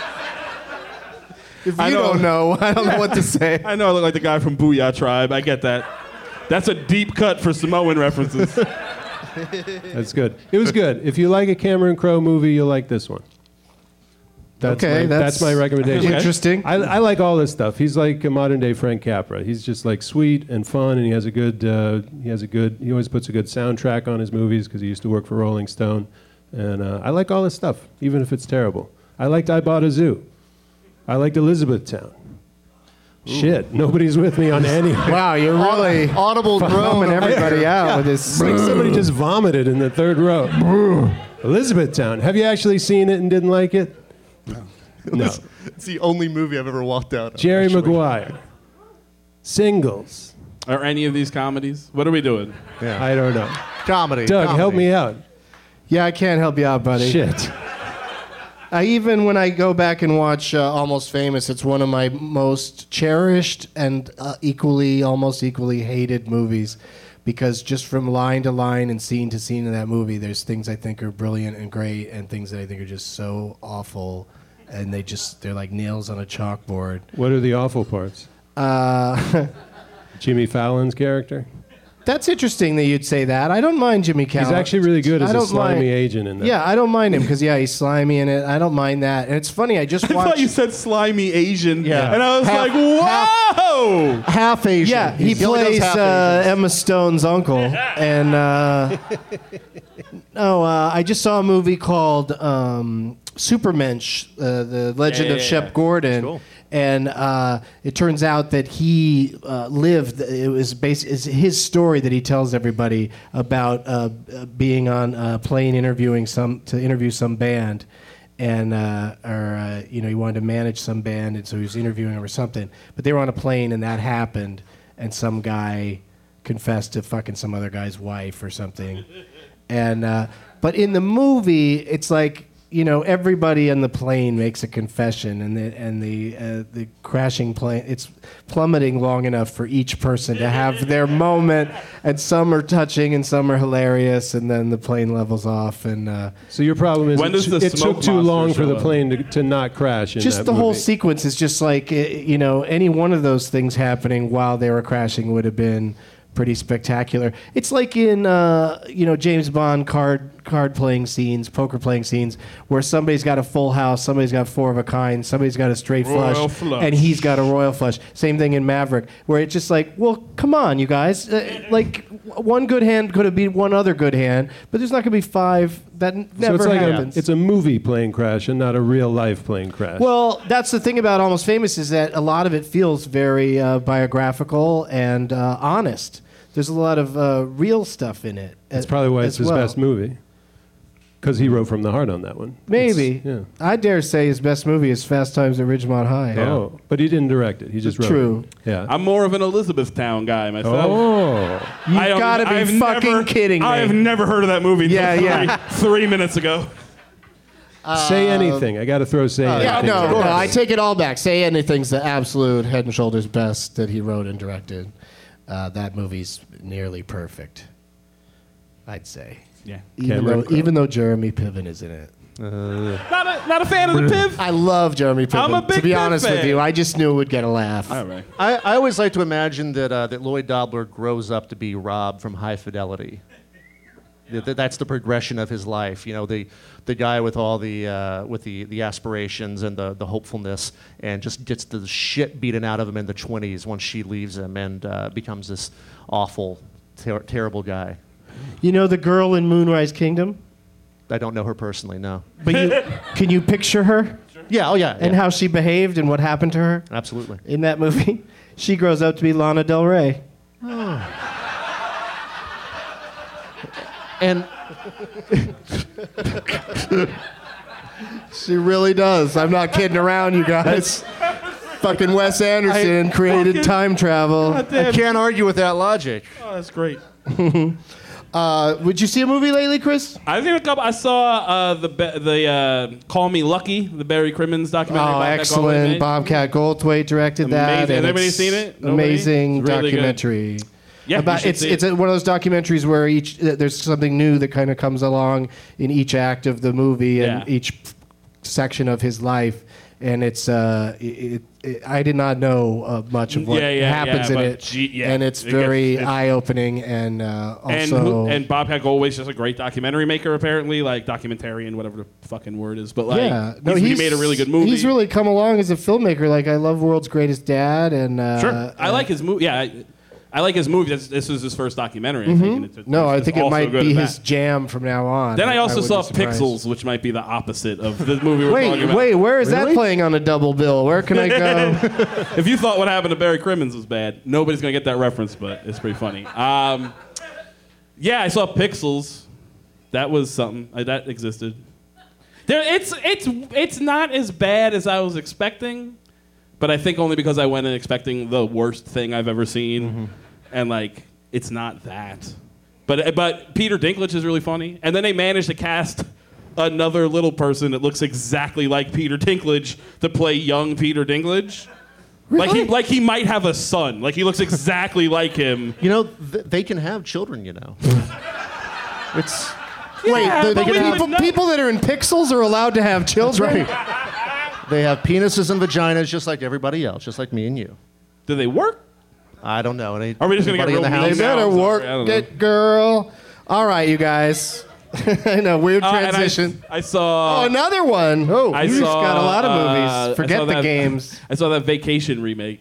If you don't know, I don't know what to say. I know I look like the guy from Booyah Tribe. I get that. That's a deep cut for Samoan references. That's good. It was good. If you like a Cameron Crowe movie, you'll like this one. That's my recommendation. Interesting. I like all this stuff. He's like a modern day Frank Capra. He's just like sweet and fun, and he has a good. He always puts a good soundtrack on his movies because he used to work for Rolling Stone. And I like all this stuff, even if it's terrible. I liked I Bought a Zoo. I liked Elizabethtown. Shit, nobody's with me on any. Wow, you're really audible groaning everybody out with this. Like somebody just vomited in the third row. Elizabethtown. Have you actually seen it and didn't like it? No. It's the only movie I've ever walked out of. Jerry Maguire. Singles. Are any of these comedies? What are we doing? Yeah. I don't know. Comedy. Doug, help me out. Yeah, I can't help you out, buddy. Shit. Even when I go back and watch Almost Famous, it's one of my most cherished and almost equally hated movies, because just from line to line and scene to scene in that movie, there's things I think are brilliant and great, and things that I think are just so awful, and they're like nails on a chalkboard. What are the awful parts? Jimmy Fallon's character? That's interesting that you'd say that. I don't mind Jimmy Fallon. He's actually really good as a slimy agent in that. Yeah, I don't mind him because, he's slimy in it. I don't mind that. And it's funny, I just watched... I thought you said slimy Asian. Yeah. And I was like, whoa! Half Asian. Yeah, he plays Emma Stone's uncle. And, I just saw a movie called Supermensch, The Legend of Shep Gordon. Cool. And it turns out that he lived. It was it's his story that he tells everybody about being on a plane to interview some band, and he wanted to manage some band, and so he was interviewing them or something. But they were on a plane, and that happened, and some guy confessed to fucking some other guy's wife or something, and but in the movie, it's like, everybody on the plane makes a confession, and the crashing plane, it's plummeting long enough for each person to have their moment, and some are touching and some are hilarious, and then the plane levels off. And so your problem is it took too long for the up? plane to not crash. Just the whole sequence is just like, any one of those things happening while they were crashing would have been pretty spectacular. It's like in James Bond card playing scenes, poker playing scenes, where somebody's got a full house, somebody's got 4 of a kind, somebody's got a straight Royal flush, and he's got a royal flush. Same thing in Maverick, where it's just like, well, come on, you guys. Like, one good hand could have beat one other good hand, but there's not going to be 5. That never happens. It's a movie plane crash and not a real life plane crash. Well, that's the thing about Almost Famous is that a lot of it feels very biographical and honest. There's a lot of real stuff in it. That's probably why it's his best movie. Because he wrote from the heart on that one. Maybe. I dare say his best movie is Fast Times at Ridgemont High. Yeah. Oh, but he didn't direct it. He just wrote it. Yeah. I'm more of an Elizabethtown guy myself. Oh. You've got to be fucking kidding me. I have never heard of that movie until 3 minutes ago. Say Anything. I got to throw Say Anything. No, I take it all back. Say Anything's the absolute head and shoulders best that he wrote and directed. That movie's nearly perfect, I'd say. Yeah. Even though Jeremy Piven is in it. Not a fan of the Piv? I love Jeremy Piven. I'm a big to be Piv honest fan. with you, I just knew it would get a laugh. All right. I always like to imagine that Lloyd Dobler grows up to be Rob from High Fidelity. That's the progression of his life. You know, the guy with all the aspirations and the hopefulness, and just gets the shit beaten out of him in the 20s once she leaves him, and becomes this awful, terrible guy. You know the girl in Moonrise Kingdom? I don't know her personally, no. But can you picture her? Yeah, oh yeah. And how she behaved and what happened to her? Absolutely. In that movie? She grows up to be Lana Del Rey. And she really does. I'm not kidding around, you guys. Fucking Wes Anderson created time travel. I can't argue with that logic. Oh, that's great. Would you see a movie lately, Chris? I've seen a couple. I saw the Call Me Lucky, the Barry Crimmins documentary. Oh, excellent. Bobcat Goldthwait directed that. Has anybody seen it? Amazing really documentary. Good. Yeah, it's one of those documentaries where there's something new that kind of comes along in each act of the movie and each section of his life, and it's I did not know much of what happens in it, and it's very eye-opening and also and Bobcat Goldthwait's just a great documentary maker, apparently, like documentarian, whatever the fucking word is, but like he made a really good movie. He's really come along as a filmmaker. Like I love World's Greatest Dad, and sure, I like his movie. Yeah. I like his movie. This was his first documentary, I think. I think it might be his jam from now on. Then I also saw Pixels, which might be the opposite of the movie we're talking about. Wait, where is that playing on a double bill? Where can I go? If you thought what happened to Barry Crimmins was bad, nobody's going to get that reference, but it's pretty funny. Yeah, I saw Pixels. That was something. That existed. It's not as bad as I was expecting. But I think only because I went in expecting the worst thing I've ever seen, and like it's not that. But Peter Dinklage is really funny, and then they managed to cast another little person that looks exactly like Peter Dinklage to play young Peter Dinklage. Really? Like he might have a son. Like he looks exactly like him. You know, they can have children. You know, it's people that are in Pixels are allowed to have children. That's right. They have penises and vaginas just like everybody else, just like me and you. Do they work? I don't know. Are we just going to get real They better work it, girl. All right, you guys. I know, weird transition. I saw... Oh, another one. Oh, you just got a lot of movies. Forget the games. I saw that Vacation remake.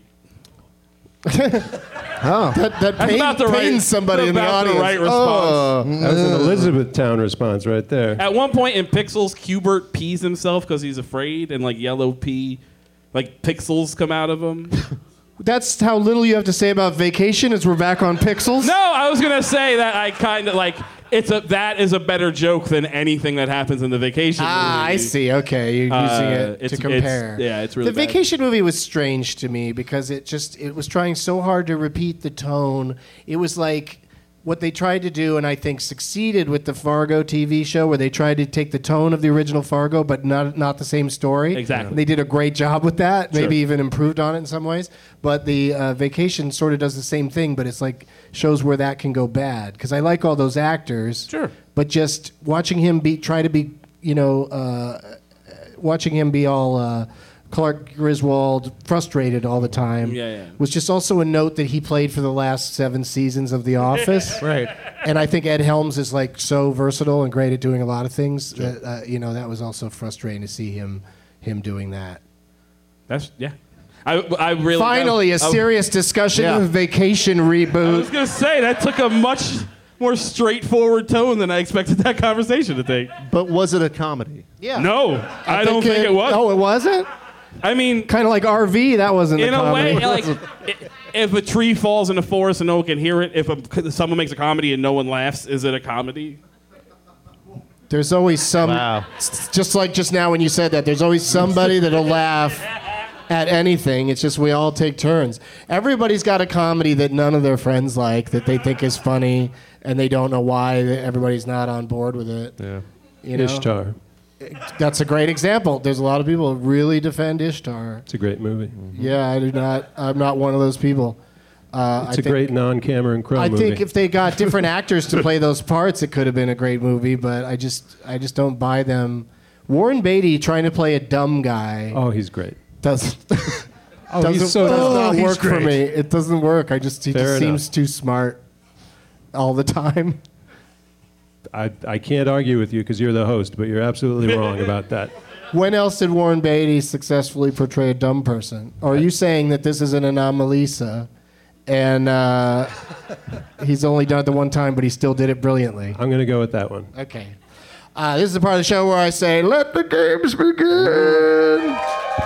That pains somebody in the audience. The right response. That was an Elizabethtown response right there. At one point in Pixels, Hubert pees himself because he's afraid, and like yellow pee, like pixels come out of him. That's how little you have to say about Vacation as we're back on Pixels? No, I was going to say that I kind of like... that is a better joke than anything that happens in the Vacation movie. I see. Okay, you're using it to compare. It's really the Vacation movie was strange to me because it was trying so hard to repeat the tone. It was like what they tried to do, and I think succeeded with the Fargo TV show, where they tried to take the tone of the original Fargo, but not the same story. Exactly. And they did a great job with that. Sure. Maybe even improved on it in some ways. But the Vacation sort of does the same thing, but it's like shows where that can go bad. Because I like all those actors. Sure. But just watching him watching him be all Clark Griswold, frustrated all the time, was just also a note that he played for the last 7 seasons of The Office. Right. And I think Ed Helms is like so versatile and great at doing a lot of things. That, that was also frustrating to see him doing that. I really finally a serious discussion of Vacation reboot. I was gonna say that took a much more straightforward tone than I expected that conversation to take. But was it a comedy? Yeah. No, I don't think it was. Oh, it wasn't? I mean, kind of like RV. That wasn't in a comedy. way. Like, if a tree falls in the forest and no one can hear it, if someone makes a comedy and no one laughs, is it a comedy? There's always some. Wow. Just like just now when you said that, there's always somebody that'll laugh at anything. It's just we all take turns. Everybody's got a comedy that none of their friends like, that they think is funny, and they don't know why everybody's not on board with it. Yeah. You know? Ishtar. That's a great example. There's a lot of people who really defend Ishtar. It's a great movie. Yeah, I do not. I'm not one of those people. It's a great non-Cameron Crowe movie. I think if they got different actors to play those parts, it could have been a great movie. But I just don't buy them. Warren Beatty trying to play a dumb guy. Oh, he's great. Does he's so does not work great. for me. It doesn't work. He just Fair seems enough. too smart all the time. I can't argue with you because you're the host, but you're absolutely wrong about that. When else did Warren Beatty successfully portray a dumb person? Or are you saying that this is an anomalisa and he's only done it the one time, but he still did it brilliantly? I'm going to go with that one. Okay. This is the part of the show where I say, let the games begin.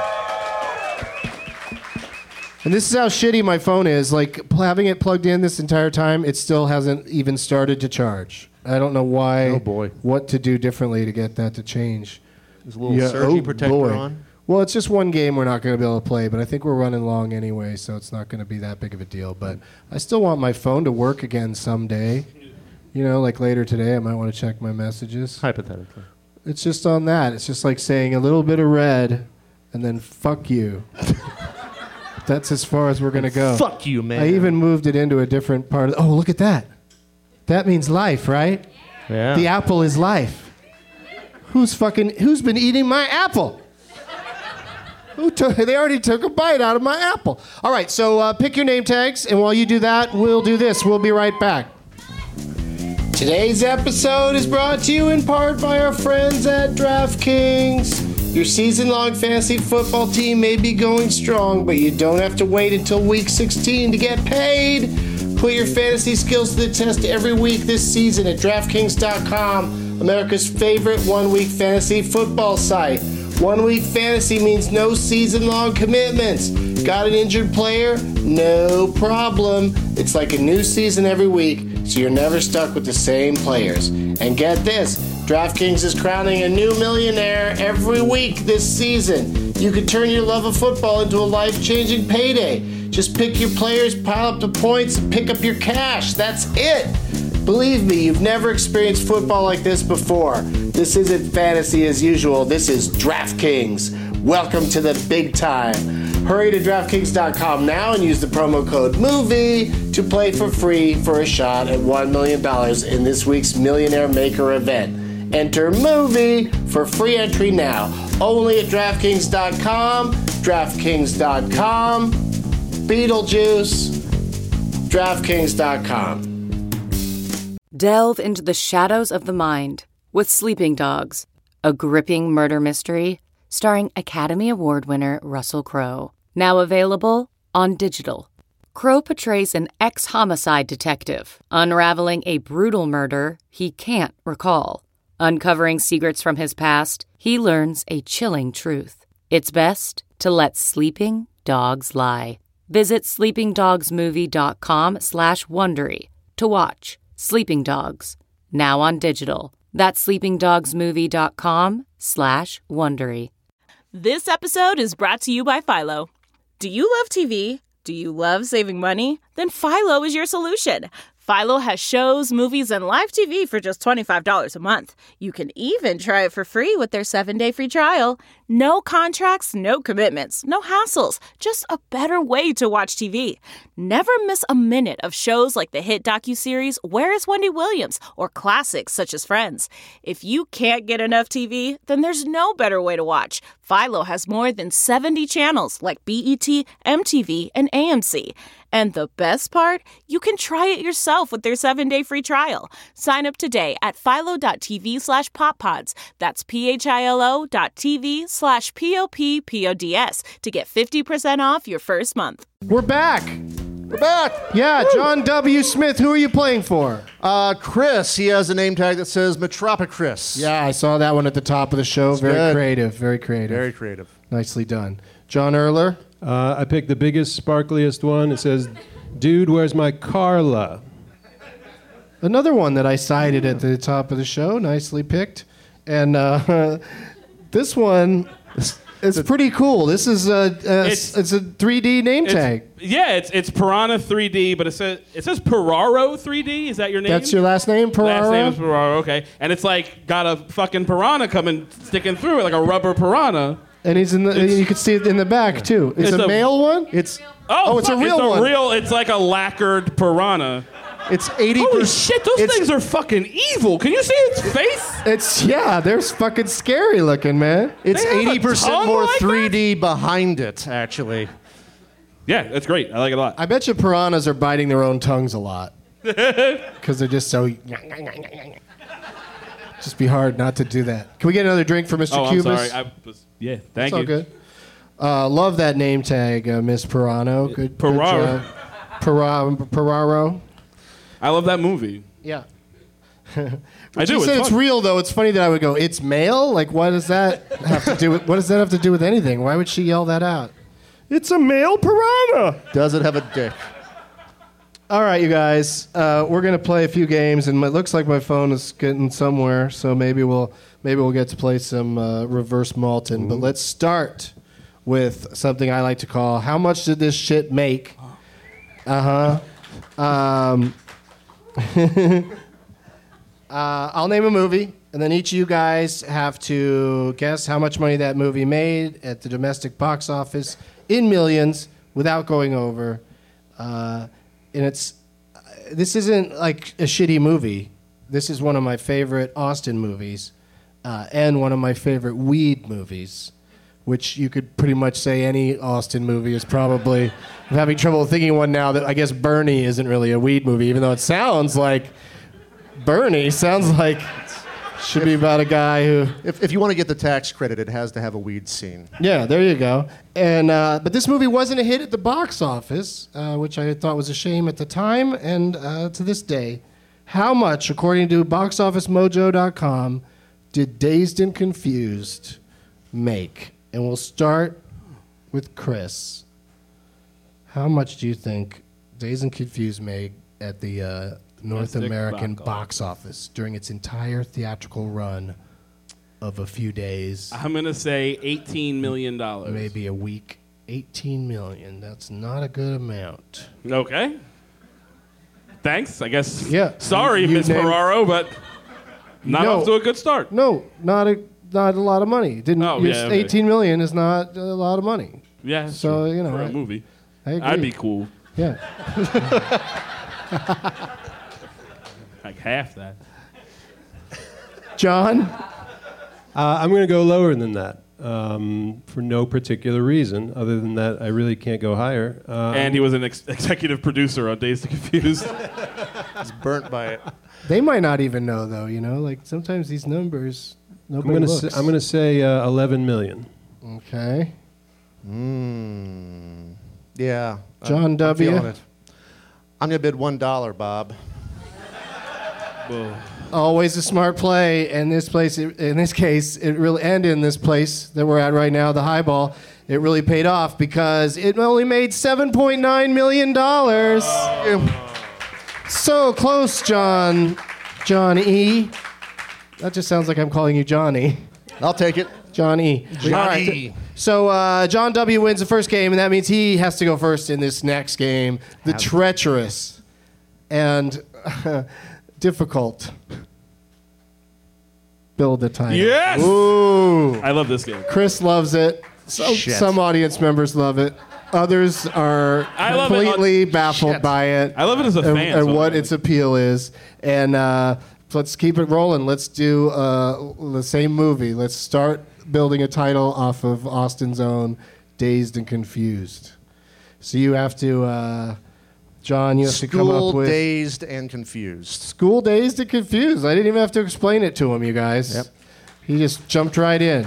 And this is how shitty my phone is. Like, having it plugged in this entire time, it still hasn't even started to charge. I don't know why. Oh, boy. What to do differently to get that to change. There's a little surge protector on. Well, it's just one game we're not going to be able to play, but I think we're running long anyway, so it's not going to be that big of a deal. But I still want my phone to work again someday. You know, like later today, I might want to check my messages. Hypothetically. It's just on that. It's just like saying a little bit of red and then fuck you. That's as far as we're going to go. Fuck you, man. I even moved it into a different part of... Oh, look at that. That means life, right? Yeah. The apple is life. Who's been eating my apple? They already took a bite out of my apple. All right, so pick your name tags, and while you do that, we'll do this. We'll be right back. Today's episode is brought to you in part by our friends at DraftKings. Your season-long fantasy football team may be going strong, but you don't have to wait until week 16 to get paid. Put your fantasy skills to the test every week this season at DraftKings.com, America's favorite one-week fantasy football site. One-week fantasy means no season-long commitments. Got an injured player? No problem. It's like a new season every week, so you're never stuck with the same players. And get this, DraftKings is crowning a new millionaire every week this season. You could turn your love of football into a life-changing payday. Just pick your players, pile up the points, and pick up your cash. That's it. Believe me, you've never experienced football like this before. This isn't fantasy as usual. This is DraftKings. Welcome to the big time. Hurry to DraftKings.com now and use the promo code MOVIE to play for free for a shot at $1 million in this week's Millionaire Maker event. Enter MOVIE for free entry now. Only at DraftKings.com. DraftKings.com. Beetlejuice. DraftKings.com. Delve into the shadows of the mind with Sleeping Dogs, a gripping murder mystery starring Academy Award winner Russell Crowe. Now available on digital. Crowe portrays an ex-homicide detective unraveling a brutal murder he can't recall. Uncovering secrets from his past, he learns a chilling truth. It's best to let sleeping dogs lie. Visit sleepingdogsmovie.com/Wondery to watch Sleeping Dogs, now on digital. That's sleepingdogsmovie.com/Wondery. This episode is brought to you by Philo. Do you love TV? Do you love saving money? Then Philo is your solution. Philo has shows, movies, and live TV for just $25 a month. You can even try it for free with their 7-day free trial. No contracts, no commitments, no hassles, just a better way to watch TV. Never miss a minute of shows like the hit docuseries Where is Wendy Williams or classics such as Friends. If you can't get enough TV, then there's no better way to watch. Philo has more than 70 channels like BET, MTV, and AMC. And the best part? You can try it yourself with their 7-day free trial. Sign up today at philo.tv/poppods. That's philo.tv/POPPODS to get 50% off your first month. We're back. We're back. Yeah, John W. Smith, who are you playing for? Chris, he has a name tag that says Metropicris. Yeah, I saw that one at the top of the show. It's Very good. creative, very creative. Very creative. Nicely done. John Erler? I picked the biggest, sparkliest one. It says, "Dude, where's my Carla?" Another one that I cited at the top of the show. Nicely picked. And this one is pretty cool. This is it's a 3D name tag. Yeah, it's Piranha 3D, but it says Piraro 3D. Is that your name? That's your last name, Piraro? Last name is Piraro, okay. And it's like got a fucking piranha sticking through it, like a rubber piranha. And he's in the. You can see it in the back too. It's a male one. It's it's a real one. It's like a lacquered piranha. It's 80%. Holy shit, those things are fucking evil. Can you see its face? They're fucking scary looking, man. It's They have a 80% tongue more like 3D behind it, actually. Yeah, that's great. I like it a lot. I bet you piranhas are biting their own tongues a lot. Because they're just so. Just be hard not to do that. Can we get another drink for Mr. Oh, Cubis? I'm sorry. Thank you. It's all good. Love that name tag, Miss Pirano. Good Piraro. Piraro. I love that movie. Yeah. I do. You said it's it's real though. It's funny that I would go, "It's male." Like, what does that have to do with? What does that have to do with anything? Why would she yell that out? It's a male piranha. Does it have a dick? All right, you guys. We're gonna play a few games, and it looks like my phone is getting somewhere. So maybe we'll get to play some reverse Malton. But let's start with something I like to call "How much did this shit make?" I'll name a movie, and then each of you guys have to guess how much money that movie made at the domestic box office in millions without going over. And this isn't like a shitty movie. This is one of my favorite Austin movies, and one of my favorite weed movies, which you could pretty much say any Austin movie is probably. I'm having trouble thinking one now that I guess Bernie isn't really a weed movie, even though it sounds like Bernie sounds like should be about a guy who. If you want to get the tax credit, it has to have a weed scene. Yeah, there you go. And but this movie wasn't a hit at the box office, which I thought was a shame at the time, and to this day. How much, according to BoxOfficeMojo.com, did Dazed and Confused make? And we'll start with Chris. How much do you think Dazed and Confused made at the North American box office during its entire theatrical run of a few days? I'm going to say $18 million. Maybe a week. $18 million. That's not a good amount. Okay. Thanks, I guess. Yeah. Sorry, Ms. Ferraro, but not off to a good start. No, not a lot of money. Okay. 18 million is not a lot of money. Yeah. So, true. you know. For a movie. I agree. I'd be cool. Yeah. Like half that. John? I'm going to go lower than that for no particular reason, other than that I really can't go higher. And he was an executive producer on Dazed and Confused. He's burnt by it. They might not even know, though, you know? Like, sometimes these numbers, nobody looks. I'm going to say 11 million. Okay. Yeah. John W. I'm feeling it. I'm going to bid $1, Bob. Always a smart play. In this case, it really, and in this place that we're at right now, the Highball, it really paid off because it only made $7.9 million. So close, John E. That just sounds like I'm calling you Johnny. I'll take it. John E. Johnny. All right. So John W. wins the first game, and that means he has to go first in this next game. The treacherous and difficult build a title. Yes! Ooh. I love this game. Chris loves it. Shit. Some audience members love it. Others are I love it. completely baffled by it. I love it as a fan. And so what its appeal is. And let's keep it rolling. Let's do the same movie. Let's start building a title off of Austin's own Dazed and Confused. So you have to, John, you have to come up with... Dazed and Confused. School Dazed and Confused. I didn't even have to explain it to him, you guys. Yep. He just jumped right in.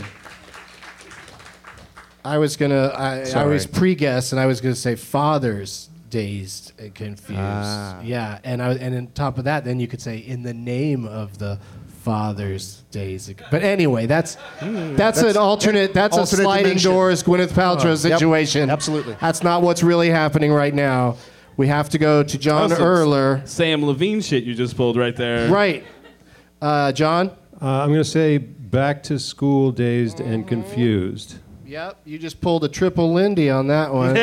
I was pre-guess, and I was gonna say Fathers Dazed and Confused. Yeah, and on top of that, then you could say in the name of the Fathers Dazed. But anyway, that's an alternate. That's a sliding dimension. doors Gwyneth Paltrow situation. Absolutely. That's not what's really happening right now. We have to go to John Erler. Sam Levine shit you just pulled right there. Right, John. I'm going to say Back to School Dazed and Confused. Yep, you just pulled a triple Lindy on that one.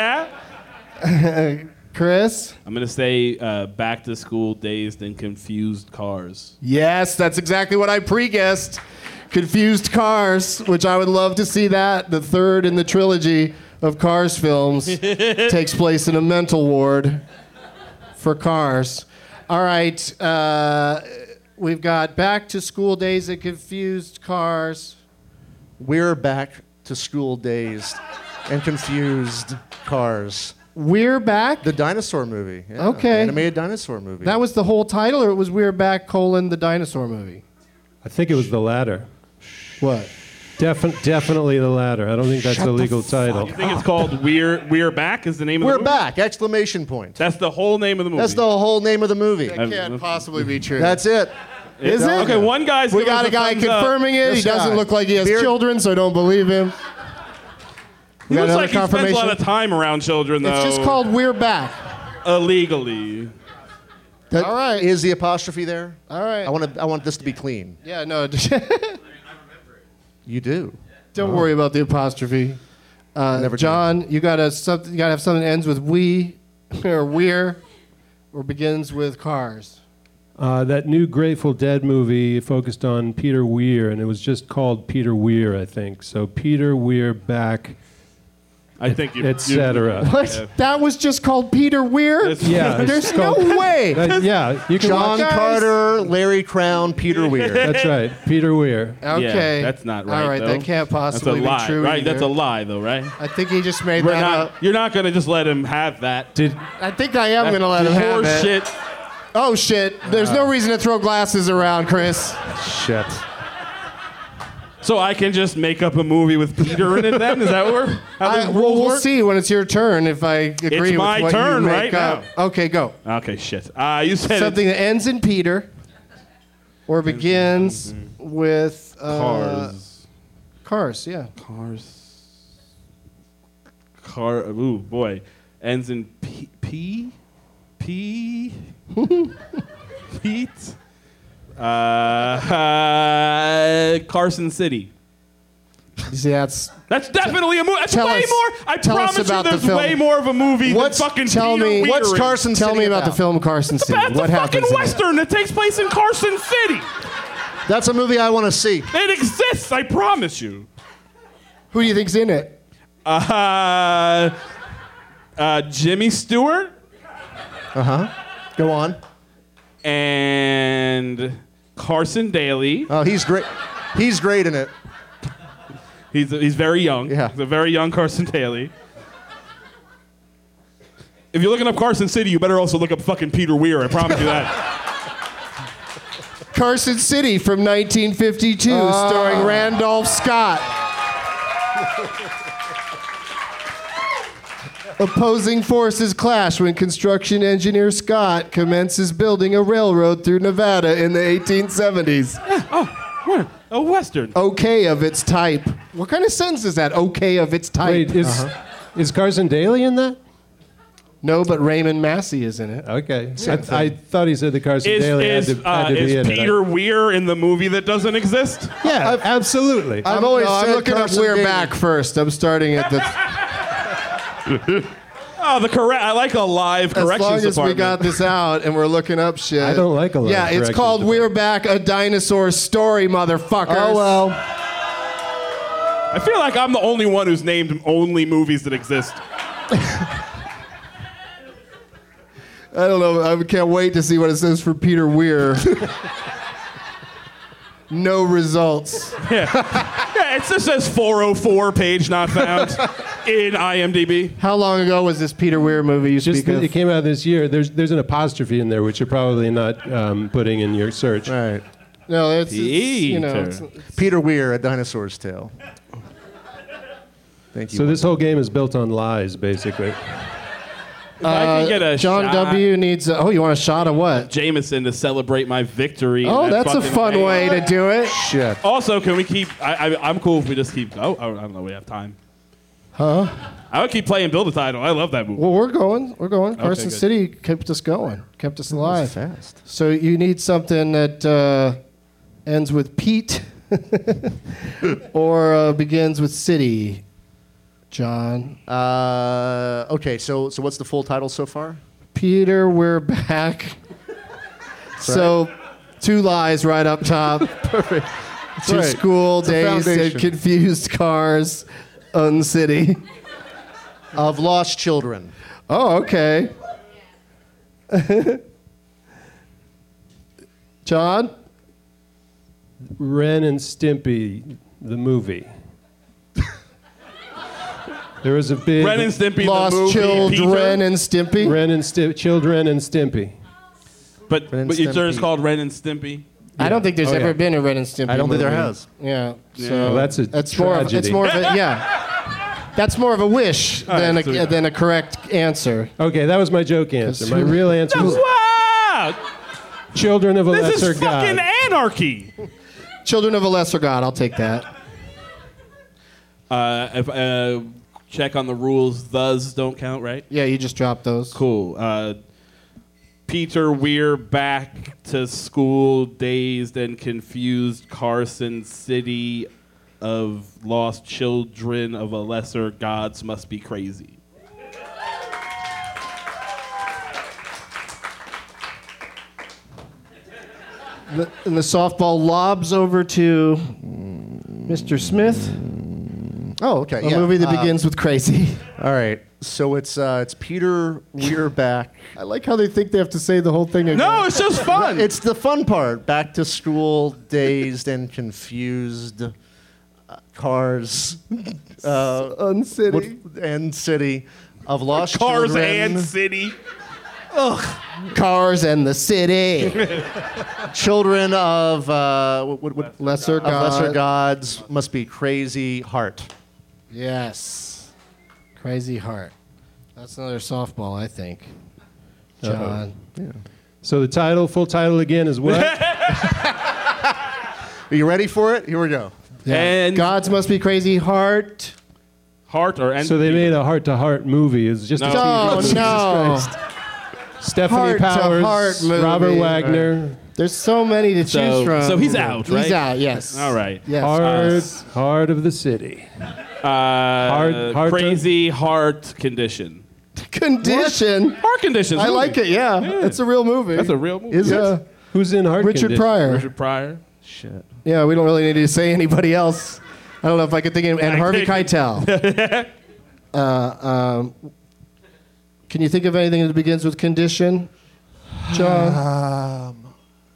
Chris? I'm going to say Back to School Dazed and Confused Cars. Yes, that's exactly what I pre-guessed. Confused Cars, which I would love to see that. The third in the trilogy of Cars films takes place in a mental ward for Cars. All right, we've got Back to School Dazed and Confused Cars. We're back to School Dazed and Confused Cars. We're Back? The dinosaur movie. Yeah, Okay. Animated dinosaur movie. That was the whole title, or it was We're Back, the dinosaur movie? I think it was the latter. What? Definitely the latter. I don't think that's a legal title. You think it's called We're Back is the name of the We're movie? back! Exclamation point. That's the whole name of the movie. That's the whole name of the movie. That can't possibly be true. That's it. Is it? Okay, one guy's We giving got us a guy thumbs up. confirming it. He This doesn't guy. look like he has Beard- children, so I don't believe him. He We got looks another like he spends a confirmation. lot of time around children, though. It's just called We're Back. Illegally. All right. Is the apostrophe there? All right. I want this to be clean. Yeah, no. You do. Don't worry about the apostrophe. Never John, you gotta have something that ends with we or we're or begins with cars. That new Grateful Dead movie focused on Peter Weir, and it was just called Peter Weir, I think. So Peter Weir back, I think you... etc. What? Yeah. That was just called Peter Weir? Yeah, it's There's called- no way. Yeah, you can John watch. Carter, Larry Crown, Peter Weir. That's right, Peter Weir. Okay. Yeah, that's not right, All right, though. that can't possibly That's a lie, be true right? either. That's a lie, though, right? I think he just made that up. You're not going to just let him have that. I think I am going to let him have it. Shit. Oh, shit. There's no reason to throw glasses around, Chris. Shit. So I can just make up a movie with Peter in it then? Is that where? We'll see when it's your turn if I agree It's with my what turn you make right up. Okay, go. Okay, shit. You said Something that ends in Peter or begins with... Cars. Cars, yeah. Ooh, boy. Ends in P? Pete? Carson City. You see, that's definitely a movie. That's Tell way us- more. I tell us promise you about the there's film. way more of a movie than fucking tell Peter me Weir What's is. Carson Tell City me about the film Carson City. That's What a happens fucking in it? Western that takes place in Carson City. That's a movie I want to see. It exists, I promise you. Who do you think's in it? Jimmy Stewart Go on. and Carson Daly. Oh, he's great. He's great in it. He's very young. Yeah. He's a very young Carson Daly. If you're looking up Carson City, you better also look up fucking Peter Weir. I promise you that. Carson City from 1952, starring Randolph Scott. Opposing forces clash when construction engineer Scott commences building a railroad through Nevada in the 1870s. What? A Western. Okay of its type. What kind of sentence is that? Okay of its type. Wait, is Carson Daly in that? No, but Raymond Massey is in it. Okay. I thought he said the Carson Is Daly had to be in Peter it. Weir in the movie that doesn't exist? Yeah, absolutely. I've always I'm said looking Carson up We're Daly. Back first. I'm starting at the... Oh, I like a live corrections As long as department. we got this out and we're looking up shit. I don't like a live Yeah, it's corrections called department. We're Back, a Dinosaur Story, motherfuckers. Oh, well. I feel like I'm the only one who's named only movies that exist. I don't know. I can't wait to see what it says for Peter Weir. No results. Yeah, it just says 404, page not found in IMDb. How long ago was this Peter Weir movie you speak of? It came out this year. There's an apostrophe in there, which you're probably not putting in your search. Right. No, it's you know. It's, Peter Weir, A Dinosaur's Tale. Thank you. So this whole game is built on lies, basically. If I can get a John shot, W. needs. Oh, you want a shot of what? Jameson to celebrate my victory. Oh, in that that's a fucking fun game. way to do it. Shit. Also, can we keep? I'm cool if we just keep. Oh, I don't know. We have time. Huh? I would keep playing Build a Title. I love that movie. Well, we're going. Carson good. City kept us going, kept us alive. Fast. So you need something that ends with Pete or begins with City. John. Okay, so what's the full title so far? Peter, we're back. So, 2 lies right up top. Perfect. Two right. school It's a days and foundation. confused cars, uncity. Of Lost Children. Oh, okay. John? Ren and Stimpy, the movie. There was a big Ren and Stimpy, Lost the movie. Children Peter. and Stimpy? Children and Stimpy. But Ren and it's Stimpy. called Ren and Stimpy. I don't think there's Oh, ever yeah. been a Ren and Stimpy I don't think there movie. has. Yeah. So Well, that's a more of, tragedy. it's more of a yeah. That's more of a wish than right, so- than a correct answer. Okay, that was my joke answer. My real answer was Wow! Children of a This Lesser is fucking God. anarchy. Children of a Lesser God. I'll take that. Check on the rules. Thus don't count, right? Yeah, you just dropped those. Cool. Peter Weir back to school, dazed and confused. Carson City of Lost Children of a Lesser Gods must be crazy. And the softball lobs over to Mr. Smith. Oh, okay. A yeah. movie that begins with crazy. All right. So it's Peter Weir back. I like how they think they have to say the whole thing again. No, it's just fun. It's the fun part. Back to school, dazed and confused. Cars. Uncity. And City of Lost Cars Children. and City. Cars and the City. Children of Lesser of God. Lesser Gods must be Crazy Heart. Yes. Crazy Heart. That's another softball, I think. John. So the title, full title again is what? Are you ready for it? Here we go. Yeah. And Gods must be Crazy Heart. Heart or end. So they made a heart-to-heart movie. It's just No. a Oh, Jesus no. Christ. Stephanie Heart-to-heart Powers, movie. Robert Wagner. There's so many to choose from. So he's out, right? He's out, yes. All right. Yes. Heart of the City. Heart Crazy heart condition. Condition. Heart condition. I like it, yeah. It's a real movie. That's a real movie. Is it? Who's in Heart Richard Condition? Pryor. Richard Pryor. Shit. Yeah, we don't really need to say anybody else. I don't know if I could think of and Harvey Keitel. Can you think of anything that begins with condition, John?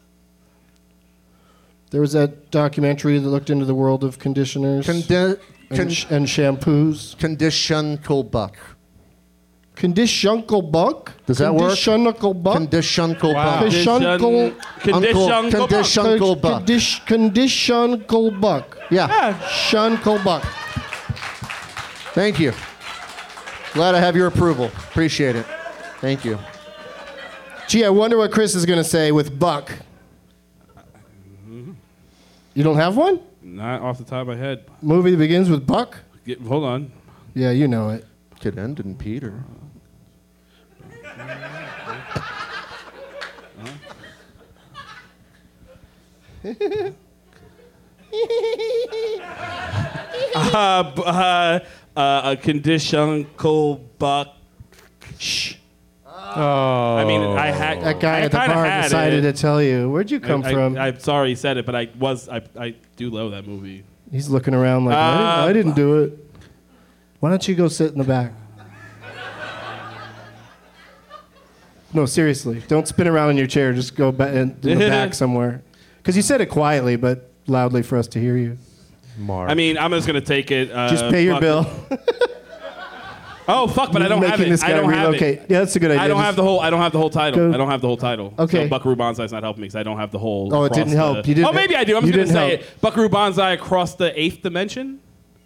There was that documentary that looked into the world of conditioners and shampoos. Condition Buck. Conditionable buck? Does that work? Conditionable buck? Conditionable Wow. Buck. Conditionable Conditionable Buck. Conditionable buck. Yeah. Shuncle buck. Thank you. Glad I have your approval. Appreciate it. Thank you. Gee, I wonder what Chris is going to say with buck. You don't have one? Not off the top of my head. Movie that begins with buck? Hold on. Yeah, you know it. Could end in Peter. A condition buck I mean, I had That guy I at the kinda bar had decided it. to tell you. Where'd you come from? I'm sorry he said it, but I do love that movie. He's looking around like, I didn't do it. Why don't you go sit in the back? No, seriously. Don't spin around in your chair. Just go in the back somewhere. Because you said it quietly, but loudly for us to hear you. I mean, I'm just gonna take it. Just pay your bill. Oh fuck! But I don't have Making it. this guy I don't relocate. have it. Yeah, that's a good idea. I don't have the whole. I don't have the whole title. Go- I don't have the whole title. Okay. So Buckaroo Banzai's not helping me because I don't have the whole. Oh, it didn't across help. the- You didn't- Oh, maybe I do. I'm you just gonna didn't say help. it. Buckaroo Banzai across the 8th dimension.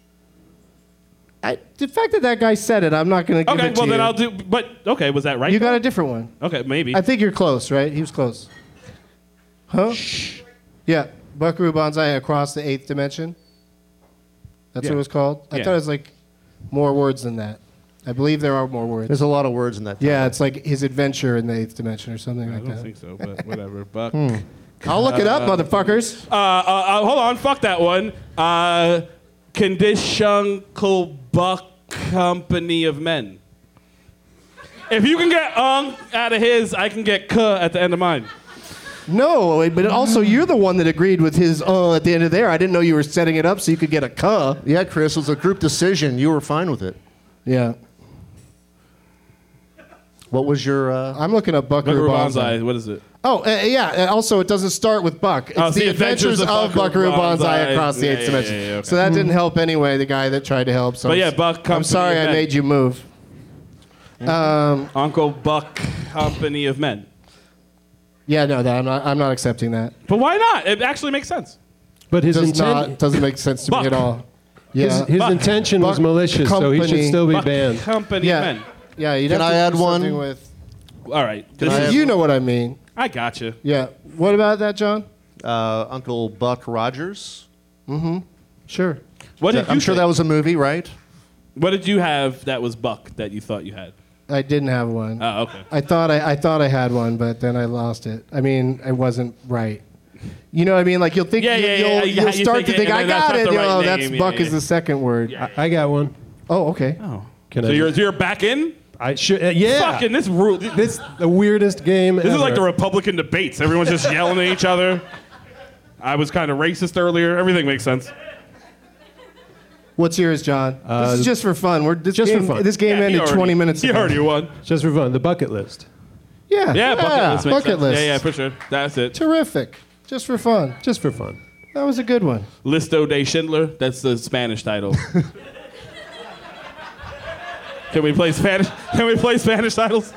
The fact that guy said it, I'm not going to give Okay, it to well you. then I'll do. But okay, was that right? You got though? a different one. Okay, maybe. I think you're close, right? He was close. Huh? Yeah. Buckaroo Banzai across the 8th dimension. That's what it was called? I Yeah. thought it was like more words than that. I believe there are more words. There's a lot of words in that. Yeah, it's like his adventure in the 8th dimension or something I like don't that. think so, but whatever. Buck. I'll look it up, motherfuckers. Hold on, fuck that one. Conditional Buck Company of Men. If you can get out of his, I can get k at the end of mine. No, but also you're the one that agreed with his at the end of there. I didn't know you were setting it up so you could get a cuh. Yeah, Chris, it was a group decision. You were fine with it. Yeah. What was your... I'm looking up Buckaroo Buckaroo Banzai. Banzai. What is it? Oh, yeah. Also, it doesn't start with Buck. It's the adventures of Buckaroo Banzai across the 8th dimension. Yeah, okay. So that didn't help anyway, the guy that tried to help. So But yeah, Buck I'm Company sorry of I Men. made you move. Uncle Buck Company of Men. Yeah, no, I'm not accepting that. But why not? It actually makes sense. But his Doesn't make sense to me Buck. at all. Yeah. his intention was Buck malicious, so he should Company. still be Buck banned. Company Yeah. of Men. Yeah, you'd Can have to I add do something one? with... All right. You know what I mean. I gotcha. Yeah. What about that, John? Uncle Buck Rogers. Sure. What did I'm you sure think? that was a movie, right? What did you have that was Buck that you thought you had? I didn't have one. Oh, okay. I thought I had one, but then I lost it. I mean, I wasn't right. You know what I mean? Like you'll think you'll start to think I got it. the right Oh, that's name. Buck Yeah, is the second word. I got one. Oh, okay. Oh. Can So I you're back in? I should. Yeah. Fucking this rule. This the weirdest game. This is like the Republican debates. Everyone's just yelling at each other. I was kind of racist earlier. Everything makes sense. What's yours, John? This is just for fun. This just for game, fun. This game Yeah, he ended 20 already- minutes He ago. already won. just for fun. The bucket list. Yeah. Yeah, bucket list. Makes Bucket sense. list. Yeah, for sure. That's it. Terrific. Just for fun. Just for fun. That was a good one. Listo de Schindler. That's the Spanish title. Can we play Spanish? Can we play Spanish titles?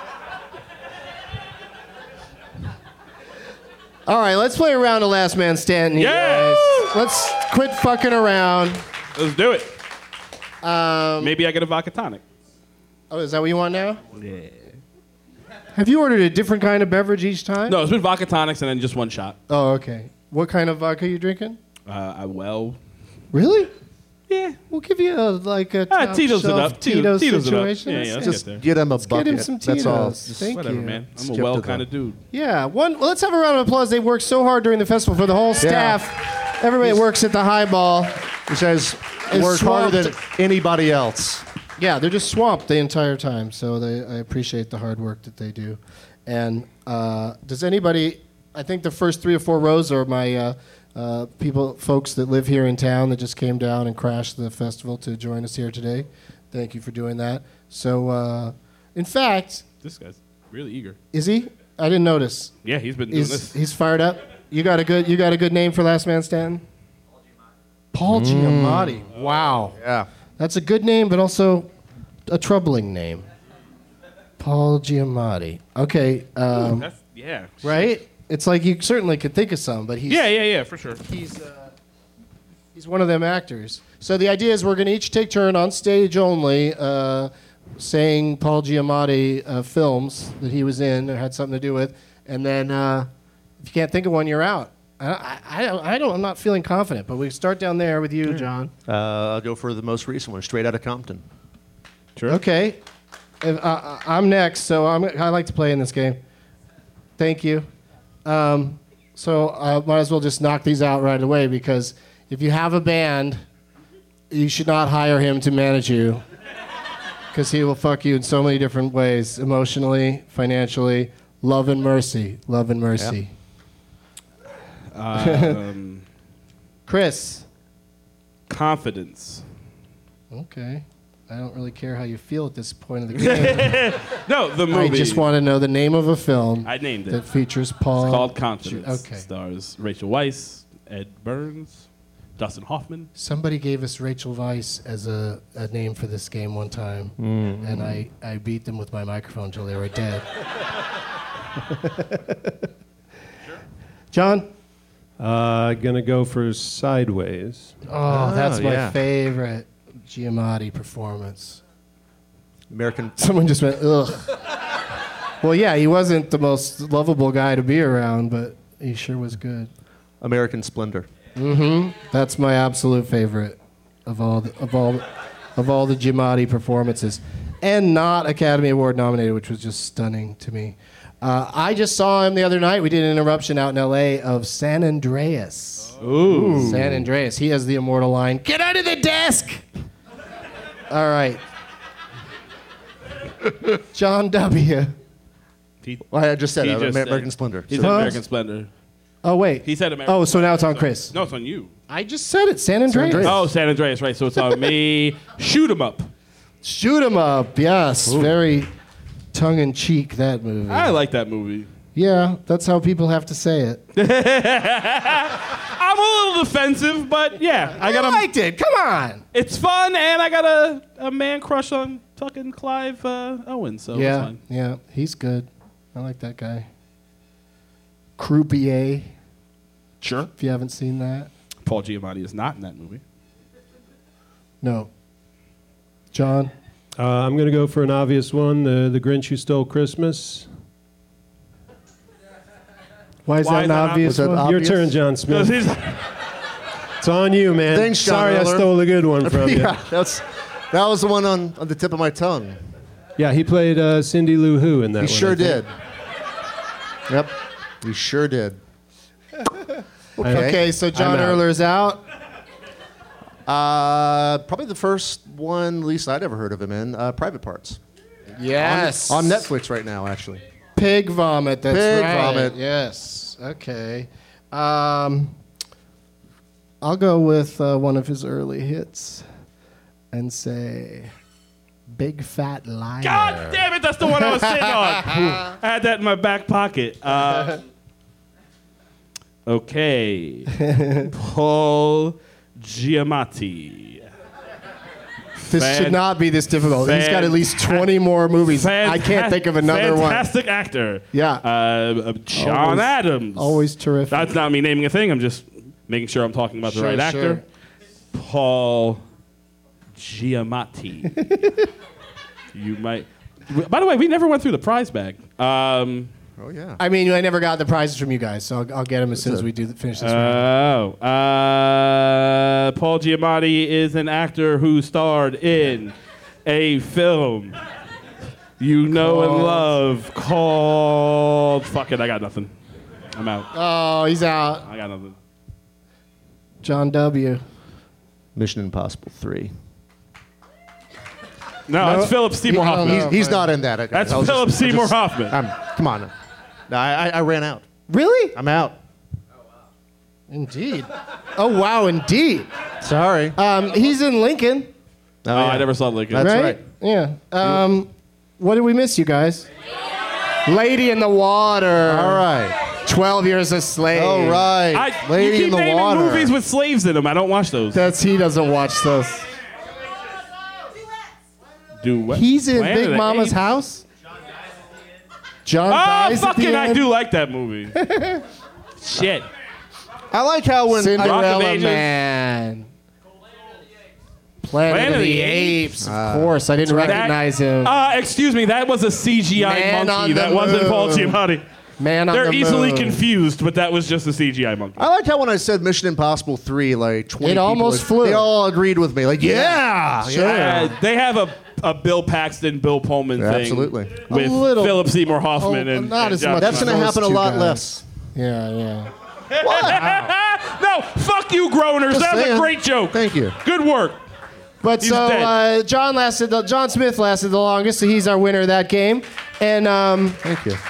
All right, let's play a round of Last Man Standing. you Yeah! guys. Let's quit fucking around. Let's do it. Maybe I get a vodka tonic. Oh, is that what you want now? Yeah. Have you ordered a different kind of beverage each time? No, it's been vodka tonics and then just one shot. Oh, okay. What kind of vodka are you drinking? Really? Yeah. We'll give you a Tito's it top-shelf up. Tito's Tito's it up. situation. Yeah, yeah, Let's let's Just get there. get him a get bucket. him some That's all. Tito's. Thank Whatever, you. man. I'm Skip a well to kind them. of dude. Yeah. Let's have a round of applause. They worked so hard during the festival for the whole staff. Everybody that works at the Highball. He says, Is work harder than swamped. anybody else. Yeah, they're just swamped the entire time. So I appreciate the hard work that they do. And does anybody? I think the first 3 or 4 rows are my folks that live here in town that just came down and crashed the festival to join us here today. Thank you for doing that. So, in fact, This guy's really eager. is he? I didn't notice. Yeah, he's been doing this. He's fired up. You got a good name for Last Man Standing? Paul Giamatti. Wow. Yeah. That's a good name, but also a troubling name. Paul Giamatti. Okay. That's, yeah. Right? It's like you certainly could think of some, but Yeah, for sure. he's one of them actors. So the idea is we're going to each take turn on stage only saying Paul Giamatti films that he was in or had something to do with, and then if you can't think of one, you're out. I'm not feeling confident, but we start down there with you, John. I'll go for the most recent one, Straight Outta Compton. Sure. Okay. I'm next, so I like to play in this game. Thank you. So I might as well just knock these out right away, because if you have a band, you should not hire him to manage you, Because he will fuck you in so many different ways, emotionally, financially. Love and Mercy. Love and Mercy. Chris. Confidence. Okay. I don't really care how you feel at this point of the game. No, the movie. I just want to know the name of a film. I named it. That features Paul. It's called Confidence. Okay. Stars Rachel Weisz, Ed Burns, Dustin Hoffman. Somebody gave us Rachel Weisz as a name for this game one time, and I beat them with my microphone until they were dead. John? Gonna go for Sideways. Oh, that's my favorite Giamatti performance. American. Someone just went, ugh. Well, yeah, he wasn't the most lovable guy to be around, but he sure was good. American Splendor. Mm-hmm. That's my absolute favorite of all the Giamatti performances, and not Academy Award nominated, which was just stunning to me. I just saw him the other night. We did an interruption out in L.A. of San Andreas. Ooh. San Andreas. He has the immortal line, "Get under the desk!" All right. John W. Well, I just said He that. just American said- Splendor. He So- said American Splendor. Oh, wait. He said American Oh, so now it's on Chris. No, it's on you. I just said it. San Andreas. Oh, San Andreas, right. So it's on me. Shoot 'em up. Shoot 'em up. Yes. Ooh. Very tongue-in-cheek, that movie. I like that movie. Yeah, that's how people have to say it. I'm a little defensive, but yeah. I liked it. Come on. It's fun, and I got a man crush on fucking Clive Owen, so it's Yeah, fine. yeah, he's good. I like that guy. Croupier. Sure. If you haven't seen that. Paul Giamatti is not in that movie. No. John? I'm going to go for an obvious one, the Grinch Who Stole Christmas. Why is that an obvious one? Your turn, John Smith. It's on you, man. Thanks, John Sorry Miller. I stole a good one from you. Yeah, that was the one on the tip of my tongue. Yeah, he played Cindy Lou Who in that one. He sure I think. did. Yep, he sure did. Okay, so John I'm out. Erler's out. Probably the first one, least I'd ever heard of him in, Private Parts. Yes. On Netflix right now, actually. Pig Vomit, that's Pig right. Vomit. Yes. Okay. I'll go with one of his early hits and say Big Fat Liar. God damn it, that's the one I was sitting on. I had that in my back pocket. Okay. Paul Giamatti. This should not be this difficult. He's got at least 20 more movies. I can't think of another one. Fantastic actor. Yeah. John Always- Adams. Always terrific. That's not me naming a thing. I'm just making sure I'm talking about the Sure, right actor. sure. Paul Giamatti. You might. By the way, we never went through the prize bag. Oh, yeah. I mean, I never got the prizes from you guys, so I'll get them as soon as we finish this round. Paul Giamatti is an actor who starred in a film you know and love called... Fuck it, I got nothing. I'm out. Oh, he's out. I got nothing. John W. Mission Impossible 3. No, that's Philip Seymour Hoffman. He's not in that. That's Philip Seymour Hoffman. Come on. No, I ran out. Really? I'm out. Indeed. Oh, wow, indeed. Sorry. He's in Lincoln. Oh, I never saw Lincoln. That's right. Yeah. What did we miss, you guys? Lady in the Water. All right. 12 Years a Slave. All right. You Lady keep in the naming Water. movies with slaves in them. I don't watch those. He doesn't watch those. Do what? He's in Planet Big of the Mama's Apes? house. John Oh, dies at the fucking! I end. do like that movie. Shit. I like how when Rock of Cinderella Ages. Man. Planet of the Apes. Of course, I didn't recognize him. Excuse me, that was a CGI Man on monkey. the That wasn't Paul Moon. Giamatti. Man on They're the easily Moon. confused, but that was just a CGI monkey. I like how when I said Mission Impossible 3, like 20 It almost people, flew. They all agreed with me. Like, yeah. Sure. They have a Bill Paxton, Bill Pullman thing. Absolutely. With A little- Philip Seymour Hoffman and not and as John much. That's Cena. going to Those happen a two lot guys. less. Yeah. No, fuck you, groaners. Just That was a saying. great joke. Thank you. Good work. But He's so dead. John Smith lasted the longest, so he's our winner of that game. And Thank you.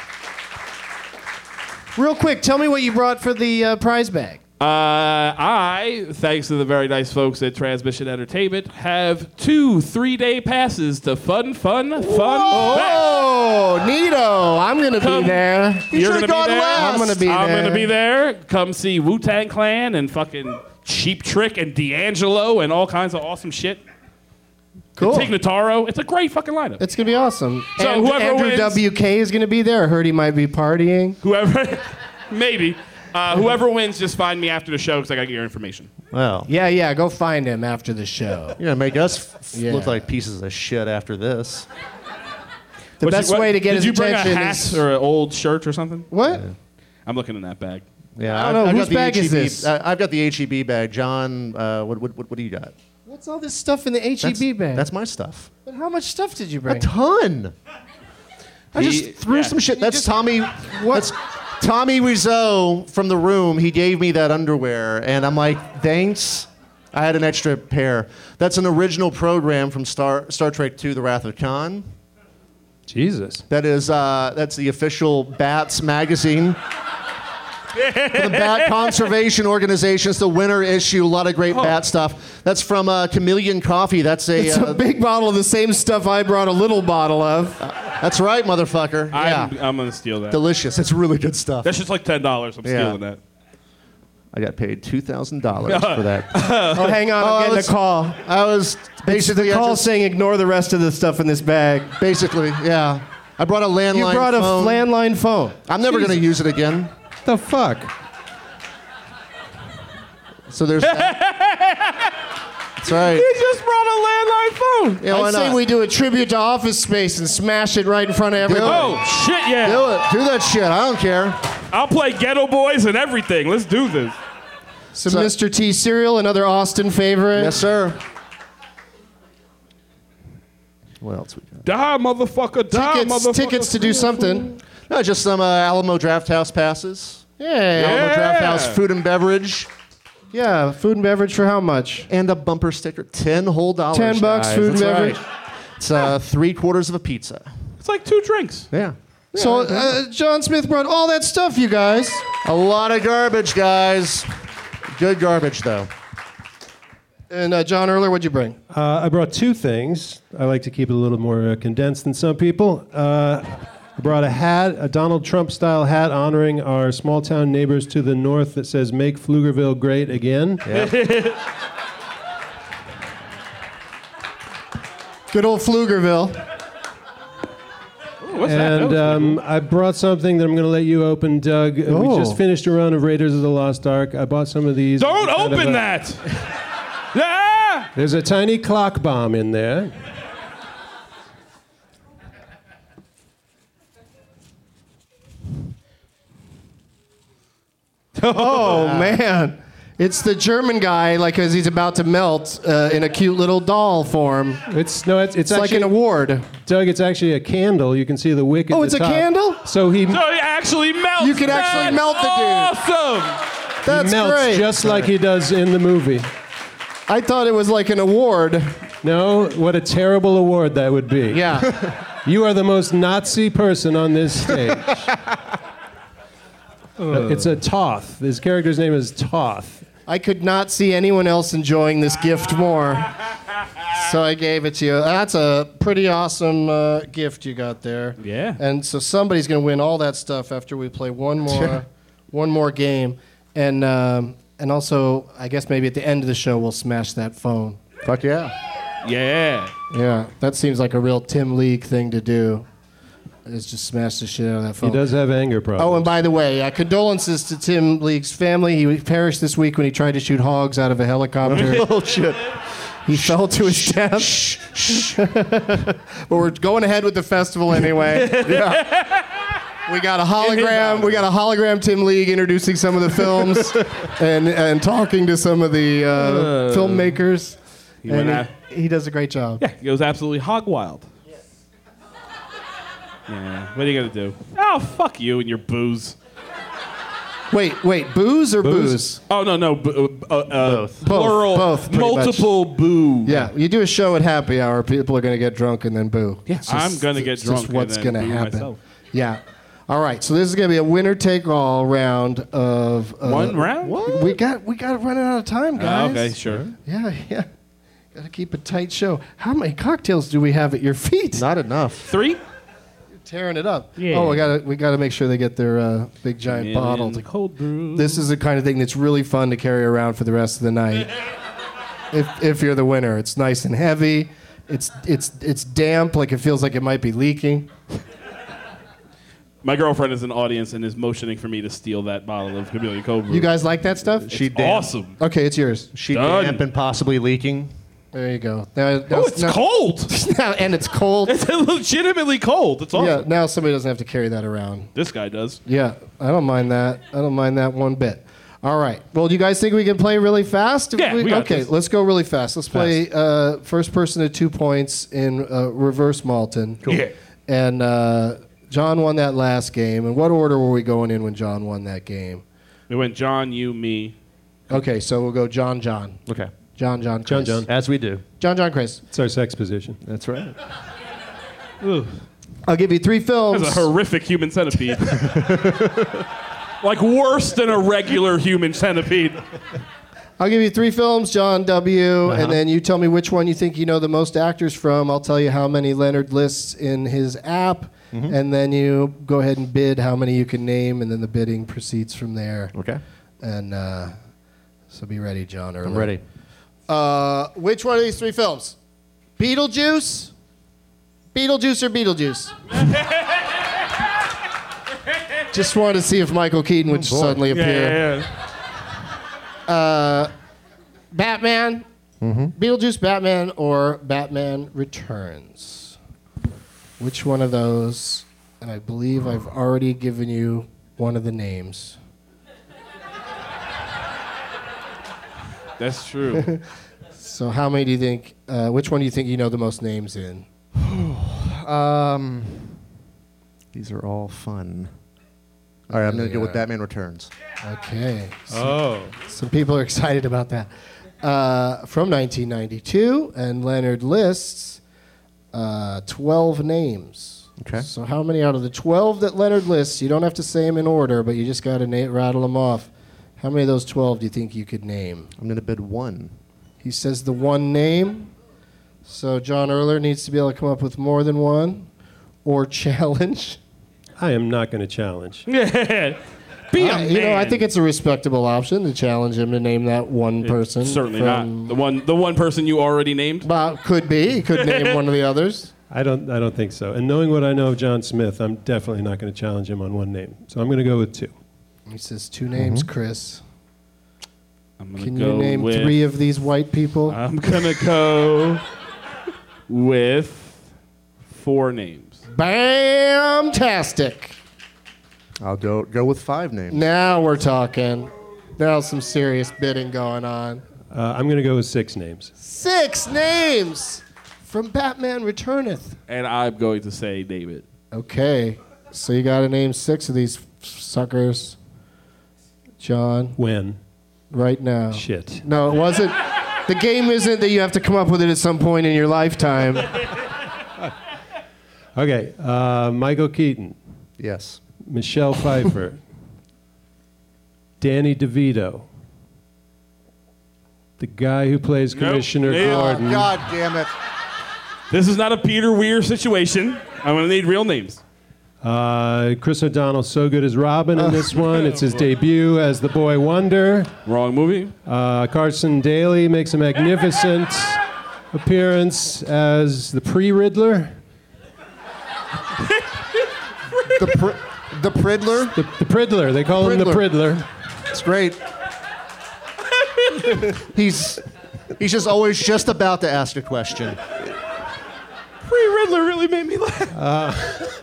real quick, tell me what you brought for the prize bag. I, thanks to the very nice folks at Transmission Entertainment, have 2 3-day passes to Fun Fest. Oh, neato! I'm gonna be there. You're gonna be there. I'm gonna be there. I'm gonna be there. Come see Wu-Tang Clan and fucking Cheap Trick and D'Angelo and all kinds of awesome shit. Cool. Tig Notaro. It's a great fucking lineup. It's gonna be awesome. So and whoever Andrew wins- WK is gonna be there. I heard he might be partying. Whoever, maybe. Whoever wins, just find me after the show because I gotta get your information. Well, Yeah, go find him after the show. you're gonna make us Yeah. look like pieces of shit after this. The best way to get Did his you bring a attention hat is or an old shirt or something? what? I'm looking in that bag. Yeah, I don't know. I've Whose got the bag is HEB this? I've got the HEB bag. John, what do you got? What's all this stuff in the HEB bag? That's my stuff. But how much stuff did you A bring? ton. I just threw some shit. That's Tommy. That's Tommy Wiseau from The Room. He gave me that underwear, and I'm like, thanks. I had an extra pair. That's an original program from Star Trek II: The Wrath of Khan. Jesus. That is that's the official Bats magazine. The Bat Conservation Organization. It's the winter issue. A lot of great bat stuff. That's from Chameleon Coffee. That's It's a big bottle of the same stuff I brought a little bottle of. That's right, motherfucker. Yeah. I'm gonna steal that. Delicious. It's really good stuff. That's just like $10. I'm stealing that. I got paid $2,000 for that. Oh, hang on, I'm getting a call. I was basically It's the call saying ignore the rest of the stuff in this bag. Basically, yeah. I brought a landline You brought a phone. landline phone. I'm never going to use it again. The fuck? So there's that. That's right. He just brought a landline phone. Yeah, why I say not? we do a tribute to Office Space and smash it right in front of everyone. Oh shit, yeah. Do it. Do that shit. I don't care. I'll play Ghetto Boys and everything. Let's do this. Some Mr. T cereal, another Austin favorite. Yes, sir. What else we got? Die, motherfucker. Die, motherfucker. Tickets to do something. No, just some Alamo Draft House passes. Yeah. Alamo Draft House food and beverage. Yeah, food and beverage for how much? And a bumper sticker. $10 whole. $10, guys. food and That's beverage. Right. It's 3/4 of a pizza. It's like 2 drinks. Yeah. So John Smith brought all that stuff, you guys. A lot of garbage, guys. Good garbage, though. And John Erler, what'd you bring? I brought 2 things. I like to keep it a little more condensed than some people. I brought a hat, a Donald Trump-style hat honoring our small-town neighbors to the north that says "Make Pflugerville Great Again." Yeah. Good old Pflugerville. What's that? And I brought something that I'm going to let you open, Doug. We just finished a run of Raiders of the Lost Ark. I bought some of these. Don't open that. Ah! There's a tiny clock bomb in there. Oh, man. It's the German guy, like as he's about to melt in a cute little doll form. It's It's actually, like an award. Doug, it's actually a candle. You can see the wick at Oh, the it's a top. candle? So he So he actually melts. You can actually melt the dude. Awesome. That's melts great. just like he does in the movie. I thought it was like an award. No, what a terrible award that would be. Yeah. You are the most Nazi person on this stage. It's a Toth. His character's name is Toth. I could not see anyone else enjoying this gift more. So I gave it to you. That's a pretty awesome gift you got there. Yeah. And so somebody's going to win all that stuff after we play one more game. And also, I guess maybe at the end of the show, we'll smash that phone. Fuck yeah. Yeah. Yeah, that seems like a real Tim League thing to do. Is just smash the shit out of that phone. He does have anger problems. Oh, and by the way, condolences to Tim League's family. He perished this week when he tried to shoot hogs out of a helicopter. Oh, shit. He fell to his death. But we're going ahead with the festival anyway. Yeah. We got a hologram. We got a hologram Tim League introducing some of the films and talking to some of the filmmakers. He does a great job. Yeah, he goes absolutely hog wild. Yeah, what are you gonna do? Oh, fuck you and your booze. Wait, booze or booze? Oh, no. Both. Plural. Both, pretty multiple boo. Yeah, you do a show at happy hour, people are going to get drunk and then boo. Yeah, I'm going to get drunk just what's and then gonna boo happen. myself. Yeah. All right, so this is going to be a winner-take-all round of... One round? What? We got running out of time, guys. Okay, sure. Yeah. Got to keep a tight show. How many cocktails do we have at your feet? Not enough. 3? You're tearing it up. Yeah. Oh, we got to make sure they get their big giant bottle. Cold brew. This is the kind of thing that's really fun to carry around for the rest of the night. if you're the winner, it's nice and heavy. It's damp, like it feels like it might be leaking. My girlfriend is in the audience and is motioning for me to steal that bottle of Chameleon Cold Brew. You guys like that stuff? She damp. Awesome. Okay, it's yours. She Done. damp and possibly leaking. There you go. It's cold. And it's cold. It's legitimately cold. It's awesome. Yeah, now somebody doesn't have to carry that around. This guy does. Yeah, I don't mind that. I don't mind that one bit. All right. Well, do you guys think we can play really fast? Yeah, we got okay, this. let's go really fast. Let's play first person to 2 points in reverse Malton. Cool. Yeah. And John won that last game. And what order were we going in when John won that game? We went John, you, me. Okay, so we'll go John. Okay. John, Chris. John. As we do. John, Chris. It's our sex position. That's right. Ugh. I'll give you 3 films. That's a horrific human centipede. Like worse than a regular human centipede. I'll give you 3 films, John W., and then you tell me which one you think you know the most actors from. I'll tell you how many Leonard lists in his app, and then you go ahead and bid how many you can name, and then the bidding proceeds from there. Okay. And so be ready, John. I'm ready. Which one of these 3 films? Beetlejuice or Beetlejuice? Just wanted to see if Michael Keaton would suddenly appear. Yeah. Batman, Beetlejuice, Batman, or Batman Returns? Which one of those? And I believe I've already given you one of the names. That's true. So how many do you think, which one do you think you know the most names in? These are all fun. All right, I'm going to go with Batman Returns. Okay. Oh. Some people are excited about that. From 1992, and Leonard lists 12 names. Okay. So how many out of the 12 that Leonard lists, you don't have to say them in order, but you just got to rattle them off. How many of those 12 do you think you could name? I'm going to bid 1. He says the one name. So John Erler needs to be able to come up with more than one or challenge. I am not going to challenge. Yeah. Be a man. You know, I think it's a respectable option to challenge him to name that one person. Certainly from- not. The one person you already named? Well, could be. He could name one of the others. I don't think so. And knowing what I know of John Smith, I'm definitely not going to challenge him on one name. So I'm going to go with 2. He says 2 names, Chris. I'm gonna Can go you name with, 3 of these white people? I'm going to go with 4 names. Bam-tastic. I'll go with 5 names. Now we're talking. Now some serious bidding going on. I'm going to go with 6 names. 6 names from Batman Returneth. And I'm going to say David. Okay. So you got to name 6 of these suckers. John, When? right now. Shit. No, it wasn't. The game isn't that you have to come up with it at some point in your lifetime. Okay. Michael Keaton. Yes. Michelle Pfeiffer. Danny DeVito. The guy who plays Commissioner Nailed. Gordon. Oh, God damn it. This is not a Peter Weir situation. I'm going to need real names. Chris O'Donnell's so good as Robin in this one. It's his debut as the Boy Wonder. Wrong movie. Carson Daly makes a magnificent appearance as the Pre-Riddler. The Priddler. The Priddler. They call him the Priddler. It's great. He's just always just about to ask a question. Pre-Riddler really made me laugh.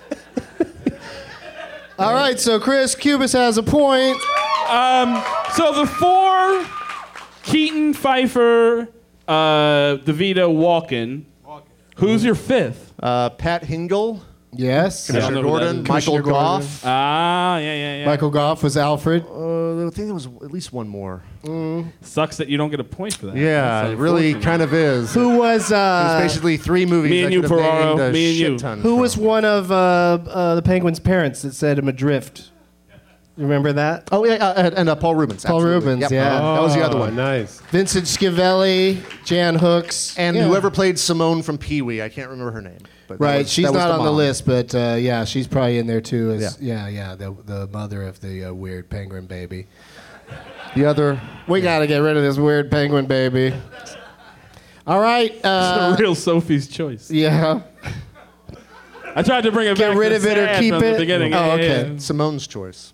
All right, so Chris Cubis has a point. So the 4, Keaton, Pfeiffer, DeVito, Walken. Who's your 5th? Pat Hingle. Yes. Commissioner Gordon, Michael Goff. Yeah. Michael Goff was Alfred. I think there was at least one more. Sucks that you don't get a point for that. Yeah, That's it really unfortunate. kind of is. Who was It was basically 3 movies. Me and I you, could have Ferraro. named a Me and shit you. ton Who from. was one of the Penguin's parents that set him adrift? Remember that? Oh, yeah, and Paul Rubens. Paul absolutely. Rubens, Yep. yeah. That was the other one. Nice. Vincent Schiavelli, Jan Hooks, And yeah. whoever played Simone from Pee-wee, I can't remember her name. But that Right, was- she's that was not on the mom. list, but yeah, she's probably in there too. As, the mother of the weird penguin baby. The other. We got to get rid of this weird penguin baby. All right. It's a real Sophie's choice. Yeah. I tried to bring it Get back rid to of it or sad keep from it? the beginning. Oh, Yeah, okay. yeah. Simone's choice.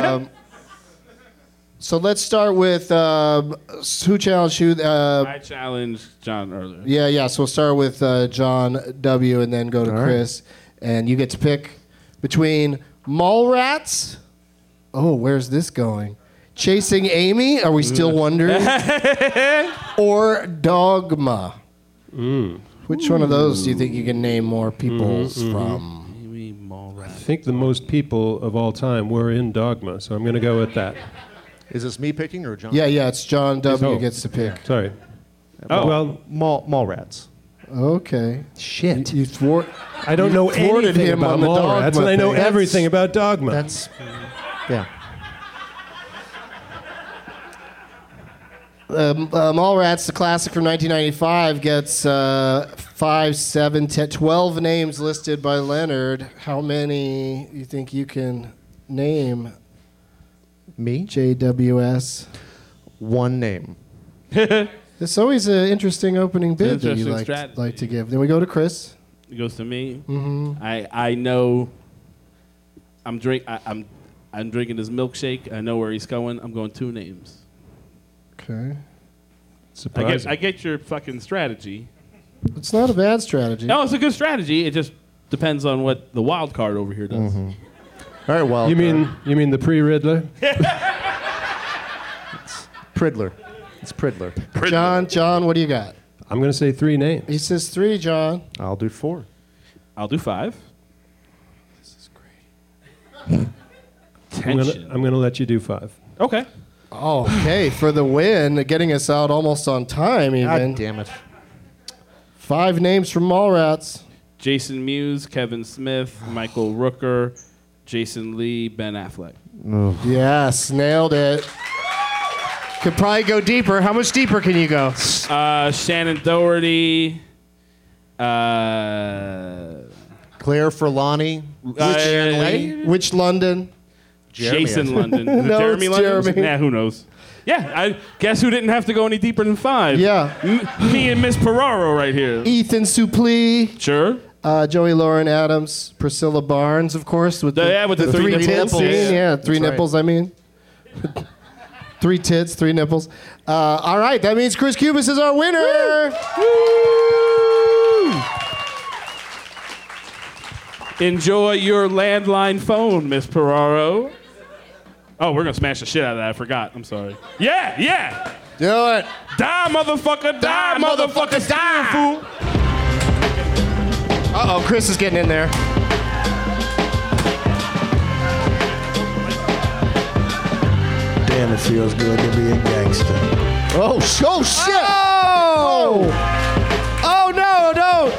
So let's start with who challenged who? I challenged John earlier. Yeah. So we'll start with John W. and then go to Chris. And you get to pick between Mallrats. Oh, where's this going? Chasing Amy? Are we still wondering? Or Dogma? Which one of those do you think you can name more peoples from? I think the most people of all time were in Dogma, so I'm going to go with that. Is this me picking or John? Yeah, it's John W. Oh. gets to pick. Sorry. Oh. Well, Mallrats. Okay. shit. You thwart. I don't know thwarted anything him about on the Mallrats, Dogma and I know thing. everything about Dogma. That's. Yeah. Mallrats, the classic from 1995, gets 5, 7, 10, 12 names listed by Leonard. How many you think you can name? Me? JWS. One name. It's always an interesting opening bid that you Interesting like strategy. to give. Then we go to Chris. It goes to me. Mm-hmm. I know. I'm drinking his milkshake. I know where he's going. I'm going 2 names. Okay. Surprising. I get your fucking strategy. It's not a bad strategy. No, it's a good strategy. It just depends on what the wild card over here does. All right, well. You mean the pre-Riddler? Pridler. It's Pridler. John, what do you got? I'm going to say 3 names. He says 3, John. I'll do 4. I'll do 5. This is great. Tension. I'm going to let you do 5. Okay. Oh, okay, for the win, getting us out almost on time even. God damn it. 5 names from Mallrats. Jason Mewes, Kevin Smith, Michael Rooker, Jason Lee, Ben Affleck. Yes, nailed it. Could probably go deeper. How much deeper can you go? Shannon Doherty. Claire Forlani. Which London? Jason London. Is it No, Jeremy it's London? Jeremy. Yeah, who knows? Yeah, I guess who didn't have to go any deeper than 5? Yeah. Me and Miss Ferraro right here. Ethan Suplee. Sure. Joey Lauren Adams. Priscilla Barnes, of course. With with the 3 tits nipples. scene. Yeah, 3 That's right. nipples, I mean. 3 tits, 3 nipples. All right, that means Chris Cubis is our winner. Enjoy your landline phone, Miss Ferraro. Oh, we're going to smash the shit out of that. I forgot. I'm sorry. Yeah. Do it. Die, motherfucker. Die, motherfucker. Die, fool. Uh-oh, Chris is getting in there. Damn, it feels good to be a gangster. Oh shit! Oh no, don't!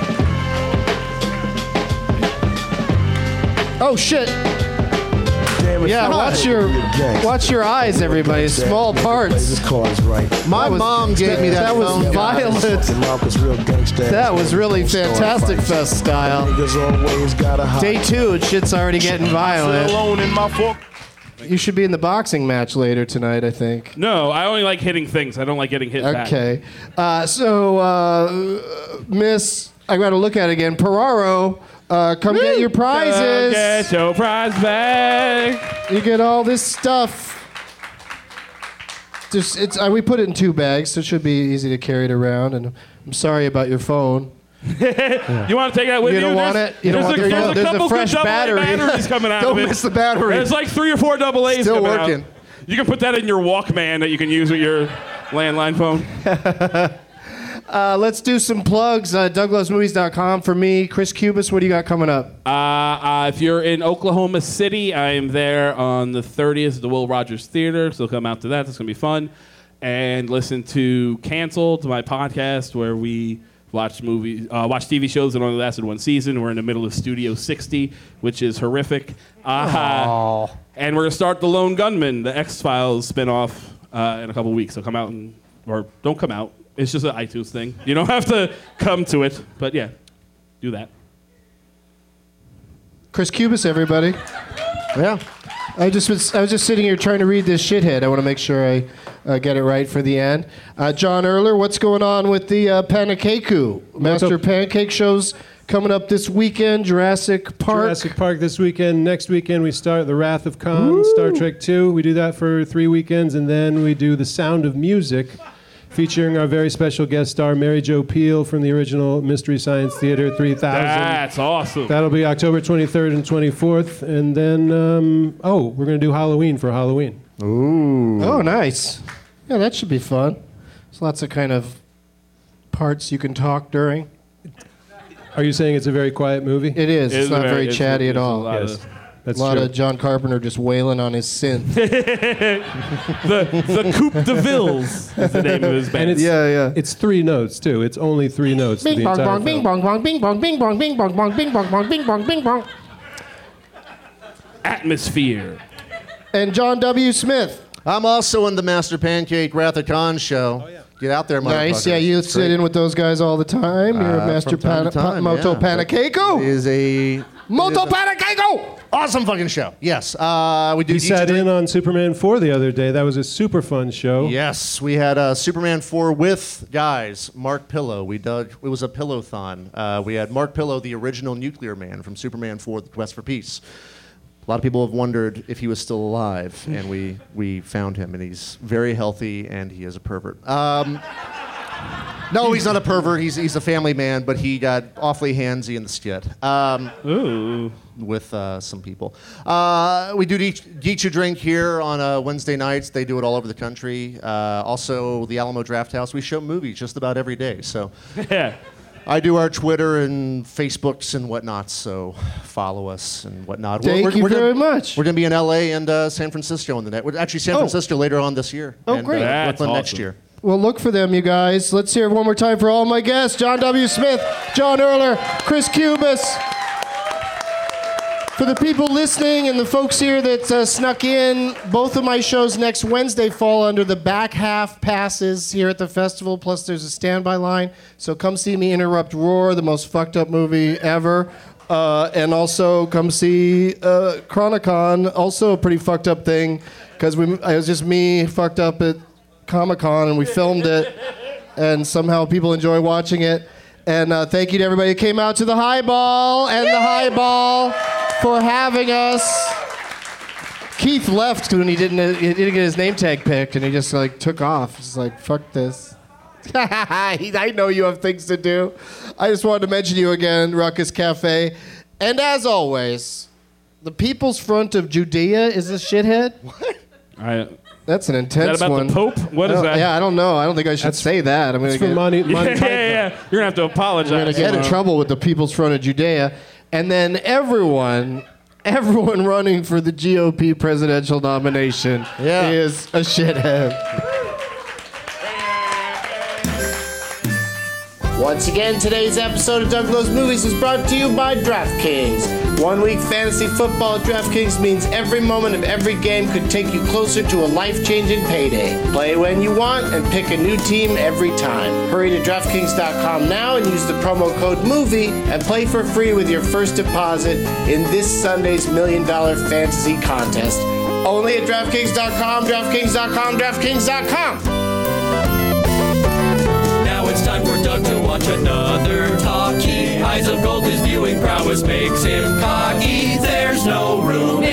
Oh shit! Damn, it Yeah, feels good to be a gangster. watch your eyes, everybody. Small parts. This card's right. My mom gave me that That was phone. violent. Marcus, real gangster. That was really Fantastic Fest style. Niggas always gotta hide. Day 2, and shit's already getting violent. Alone in my fork. You should be in the boxing match later tonight, I think. No, I only like hitting things. I don't like getting hit back. Okay. Miss, I got to look at it again. Perraro, come get your prizes. Get your prize bag. You get all this stuff. We put it in 2 bags, so it should be easy to carry it around. And I'm sorry about your phone. You want to take that with you? You don't want it? You don't want the there's phone? a There's a couple fresh good AA battery. batteries coming out Don't of it. miss the battery. There's like 3 or 4 AA's Still coming working. out. You can put that in your Walkman that you can use with your landline phone. Let's do some plugs. DougLovesMovies.com for me. Chris Cubis, what do you got coming up? If you're in Oklahoma City, I am there on the 30th at the Will Rogers Theater, so come out to that. That's going to be fun. And listen to Canceled, my podcast, where we watch TV shows that only lasted one season. We're in the middle of Studio 60, which is horrific. And we're going to start The Lone Gunman, the X-Files spinoff, in a couple weeks. So come out or don't come out. It's just an iTunes thing. You don't have to come to it, but yeah, do that. Chris Cubis, everybody. Yeah. I was just sitting here trying to read this shithead. I want to make sure I get it right for the end. John Erler, what's going on with the Panakeku? Master Pancake Show's coming up this weekend. Jurassic Park. Jurassic Park this weekend. Next weekend we start The Wrath of Khan, Star Trek 2. We do that for 3 weekends, and then we do The Sound of Music, featuring our very special guest star, Mary Jo Pehl from the original Mystery Science Theater 3000. That's awesome. That'll be October 23rd and 24th. And then, we're going to do Halloween for Halloween. Ooh. Oh, nice. Yeah, that should be fun. There's lots of kind of parts you can talk during. Are you saying it's a very quiet movie? It is. It's not very chatty at all. Yes. That's a lot true. of John Carpenter just wailing on his synth. the Coupe de Villes is the name of his band. And it's 3 notes, too. It's only 3 notes. Bing bong bong, bing bong bong, bing bong, bing bong, bing bong bong, bing bong bong, bing bong, bing bong. Atmosphere. And John W. Smith. I'm also in the Master Pancake Wrath of Khan show. Oh, yeah. Get out there, motherfuckers. Nice. Yeah, you sit in with those guys all the time. You're a Master Moto Panakeku. Is a Moto Panakeku. Awesome fucking show. Yes. We do. We sat in on Superman 4 the other day. That was a super fun show. Yes, we had Superman 4 with guys. Mark Pillow. It was a pillow-thon. We had Mark Pillow, the original Nuclear Man from Superman 4: The Quest for Peace. A lot of people have wondered if he was still alive, and we found him, and he's very healthy, and he is a pervert. No, he's not a pervert. He's a family man, but he got awfully handsy in the skit. With some people. We do Geek You Drink here on Wednesday nights. They do it all over the country. Also, the Alamo Drafthouse. We show movies just about every day. So yeah. I do our Twitter and Facebooks and whatnot, so follow us and whatnot. Thank you very much. We're going to be in L.A. and San Francisco on the net. Actually, San Francisco later on this year. Oh, and, great. Brooklyn awesome. next year. Well, look for them, you guys. Let's hear it one more time for all my guests. John W. Smith, John Erler, Chris Cubis. For the people listening and the folks here that snuck in, both of my shows next Wednesday fall under the back half passes here at the festival, plus there's a standby line. So come see me interrupt Roar, the most fucked up movie ever. And also come see Chronicon, also a pretty fucked up thing, because it was just me fucked up at Comic-Con, and we filmed it, and somehow people enjoy watching it. And thank you to everybody who came out to the Highball and the Highball for having us. Keith left when he didn't get his name tag picked, and he just took off. He's like, fuck this. I know you have things to do. I just wanted to mention you again, Ruckus Cafe. And as always, the People's Front of Judea is a shithead. What? That's an intense one. Is that about the Pope? What is that? Yeah, I don't know. I don't think I should say that. I'm It's from Monty Python. Yeah. You're going to have to apologize. I'm going to get in trouble with the People's Front of Judea. And then everyone running for the GOP presidential nomination is a shithead. Once again, today's episode of Doug Loves Movies is brought to you by DraftKings. 1 week fantasy football at DraftKings means every moment of every game could take you closer to a life-changing payday. Play when you want and pick a new team every time. Hurry to DraftKings.com now and use the promo code MOVIE and play for free with your first deposit in this Sunday's $1 Million Fantasy Contest. Only at DraftKings.com, DraftKings.com, DraftKings.com. Now it's time for Doug to watch another talkie. Eyes of gold, his viewing prowess makes him cocky. There's no room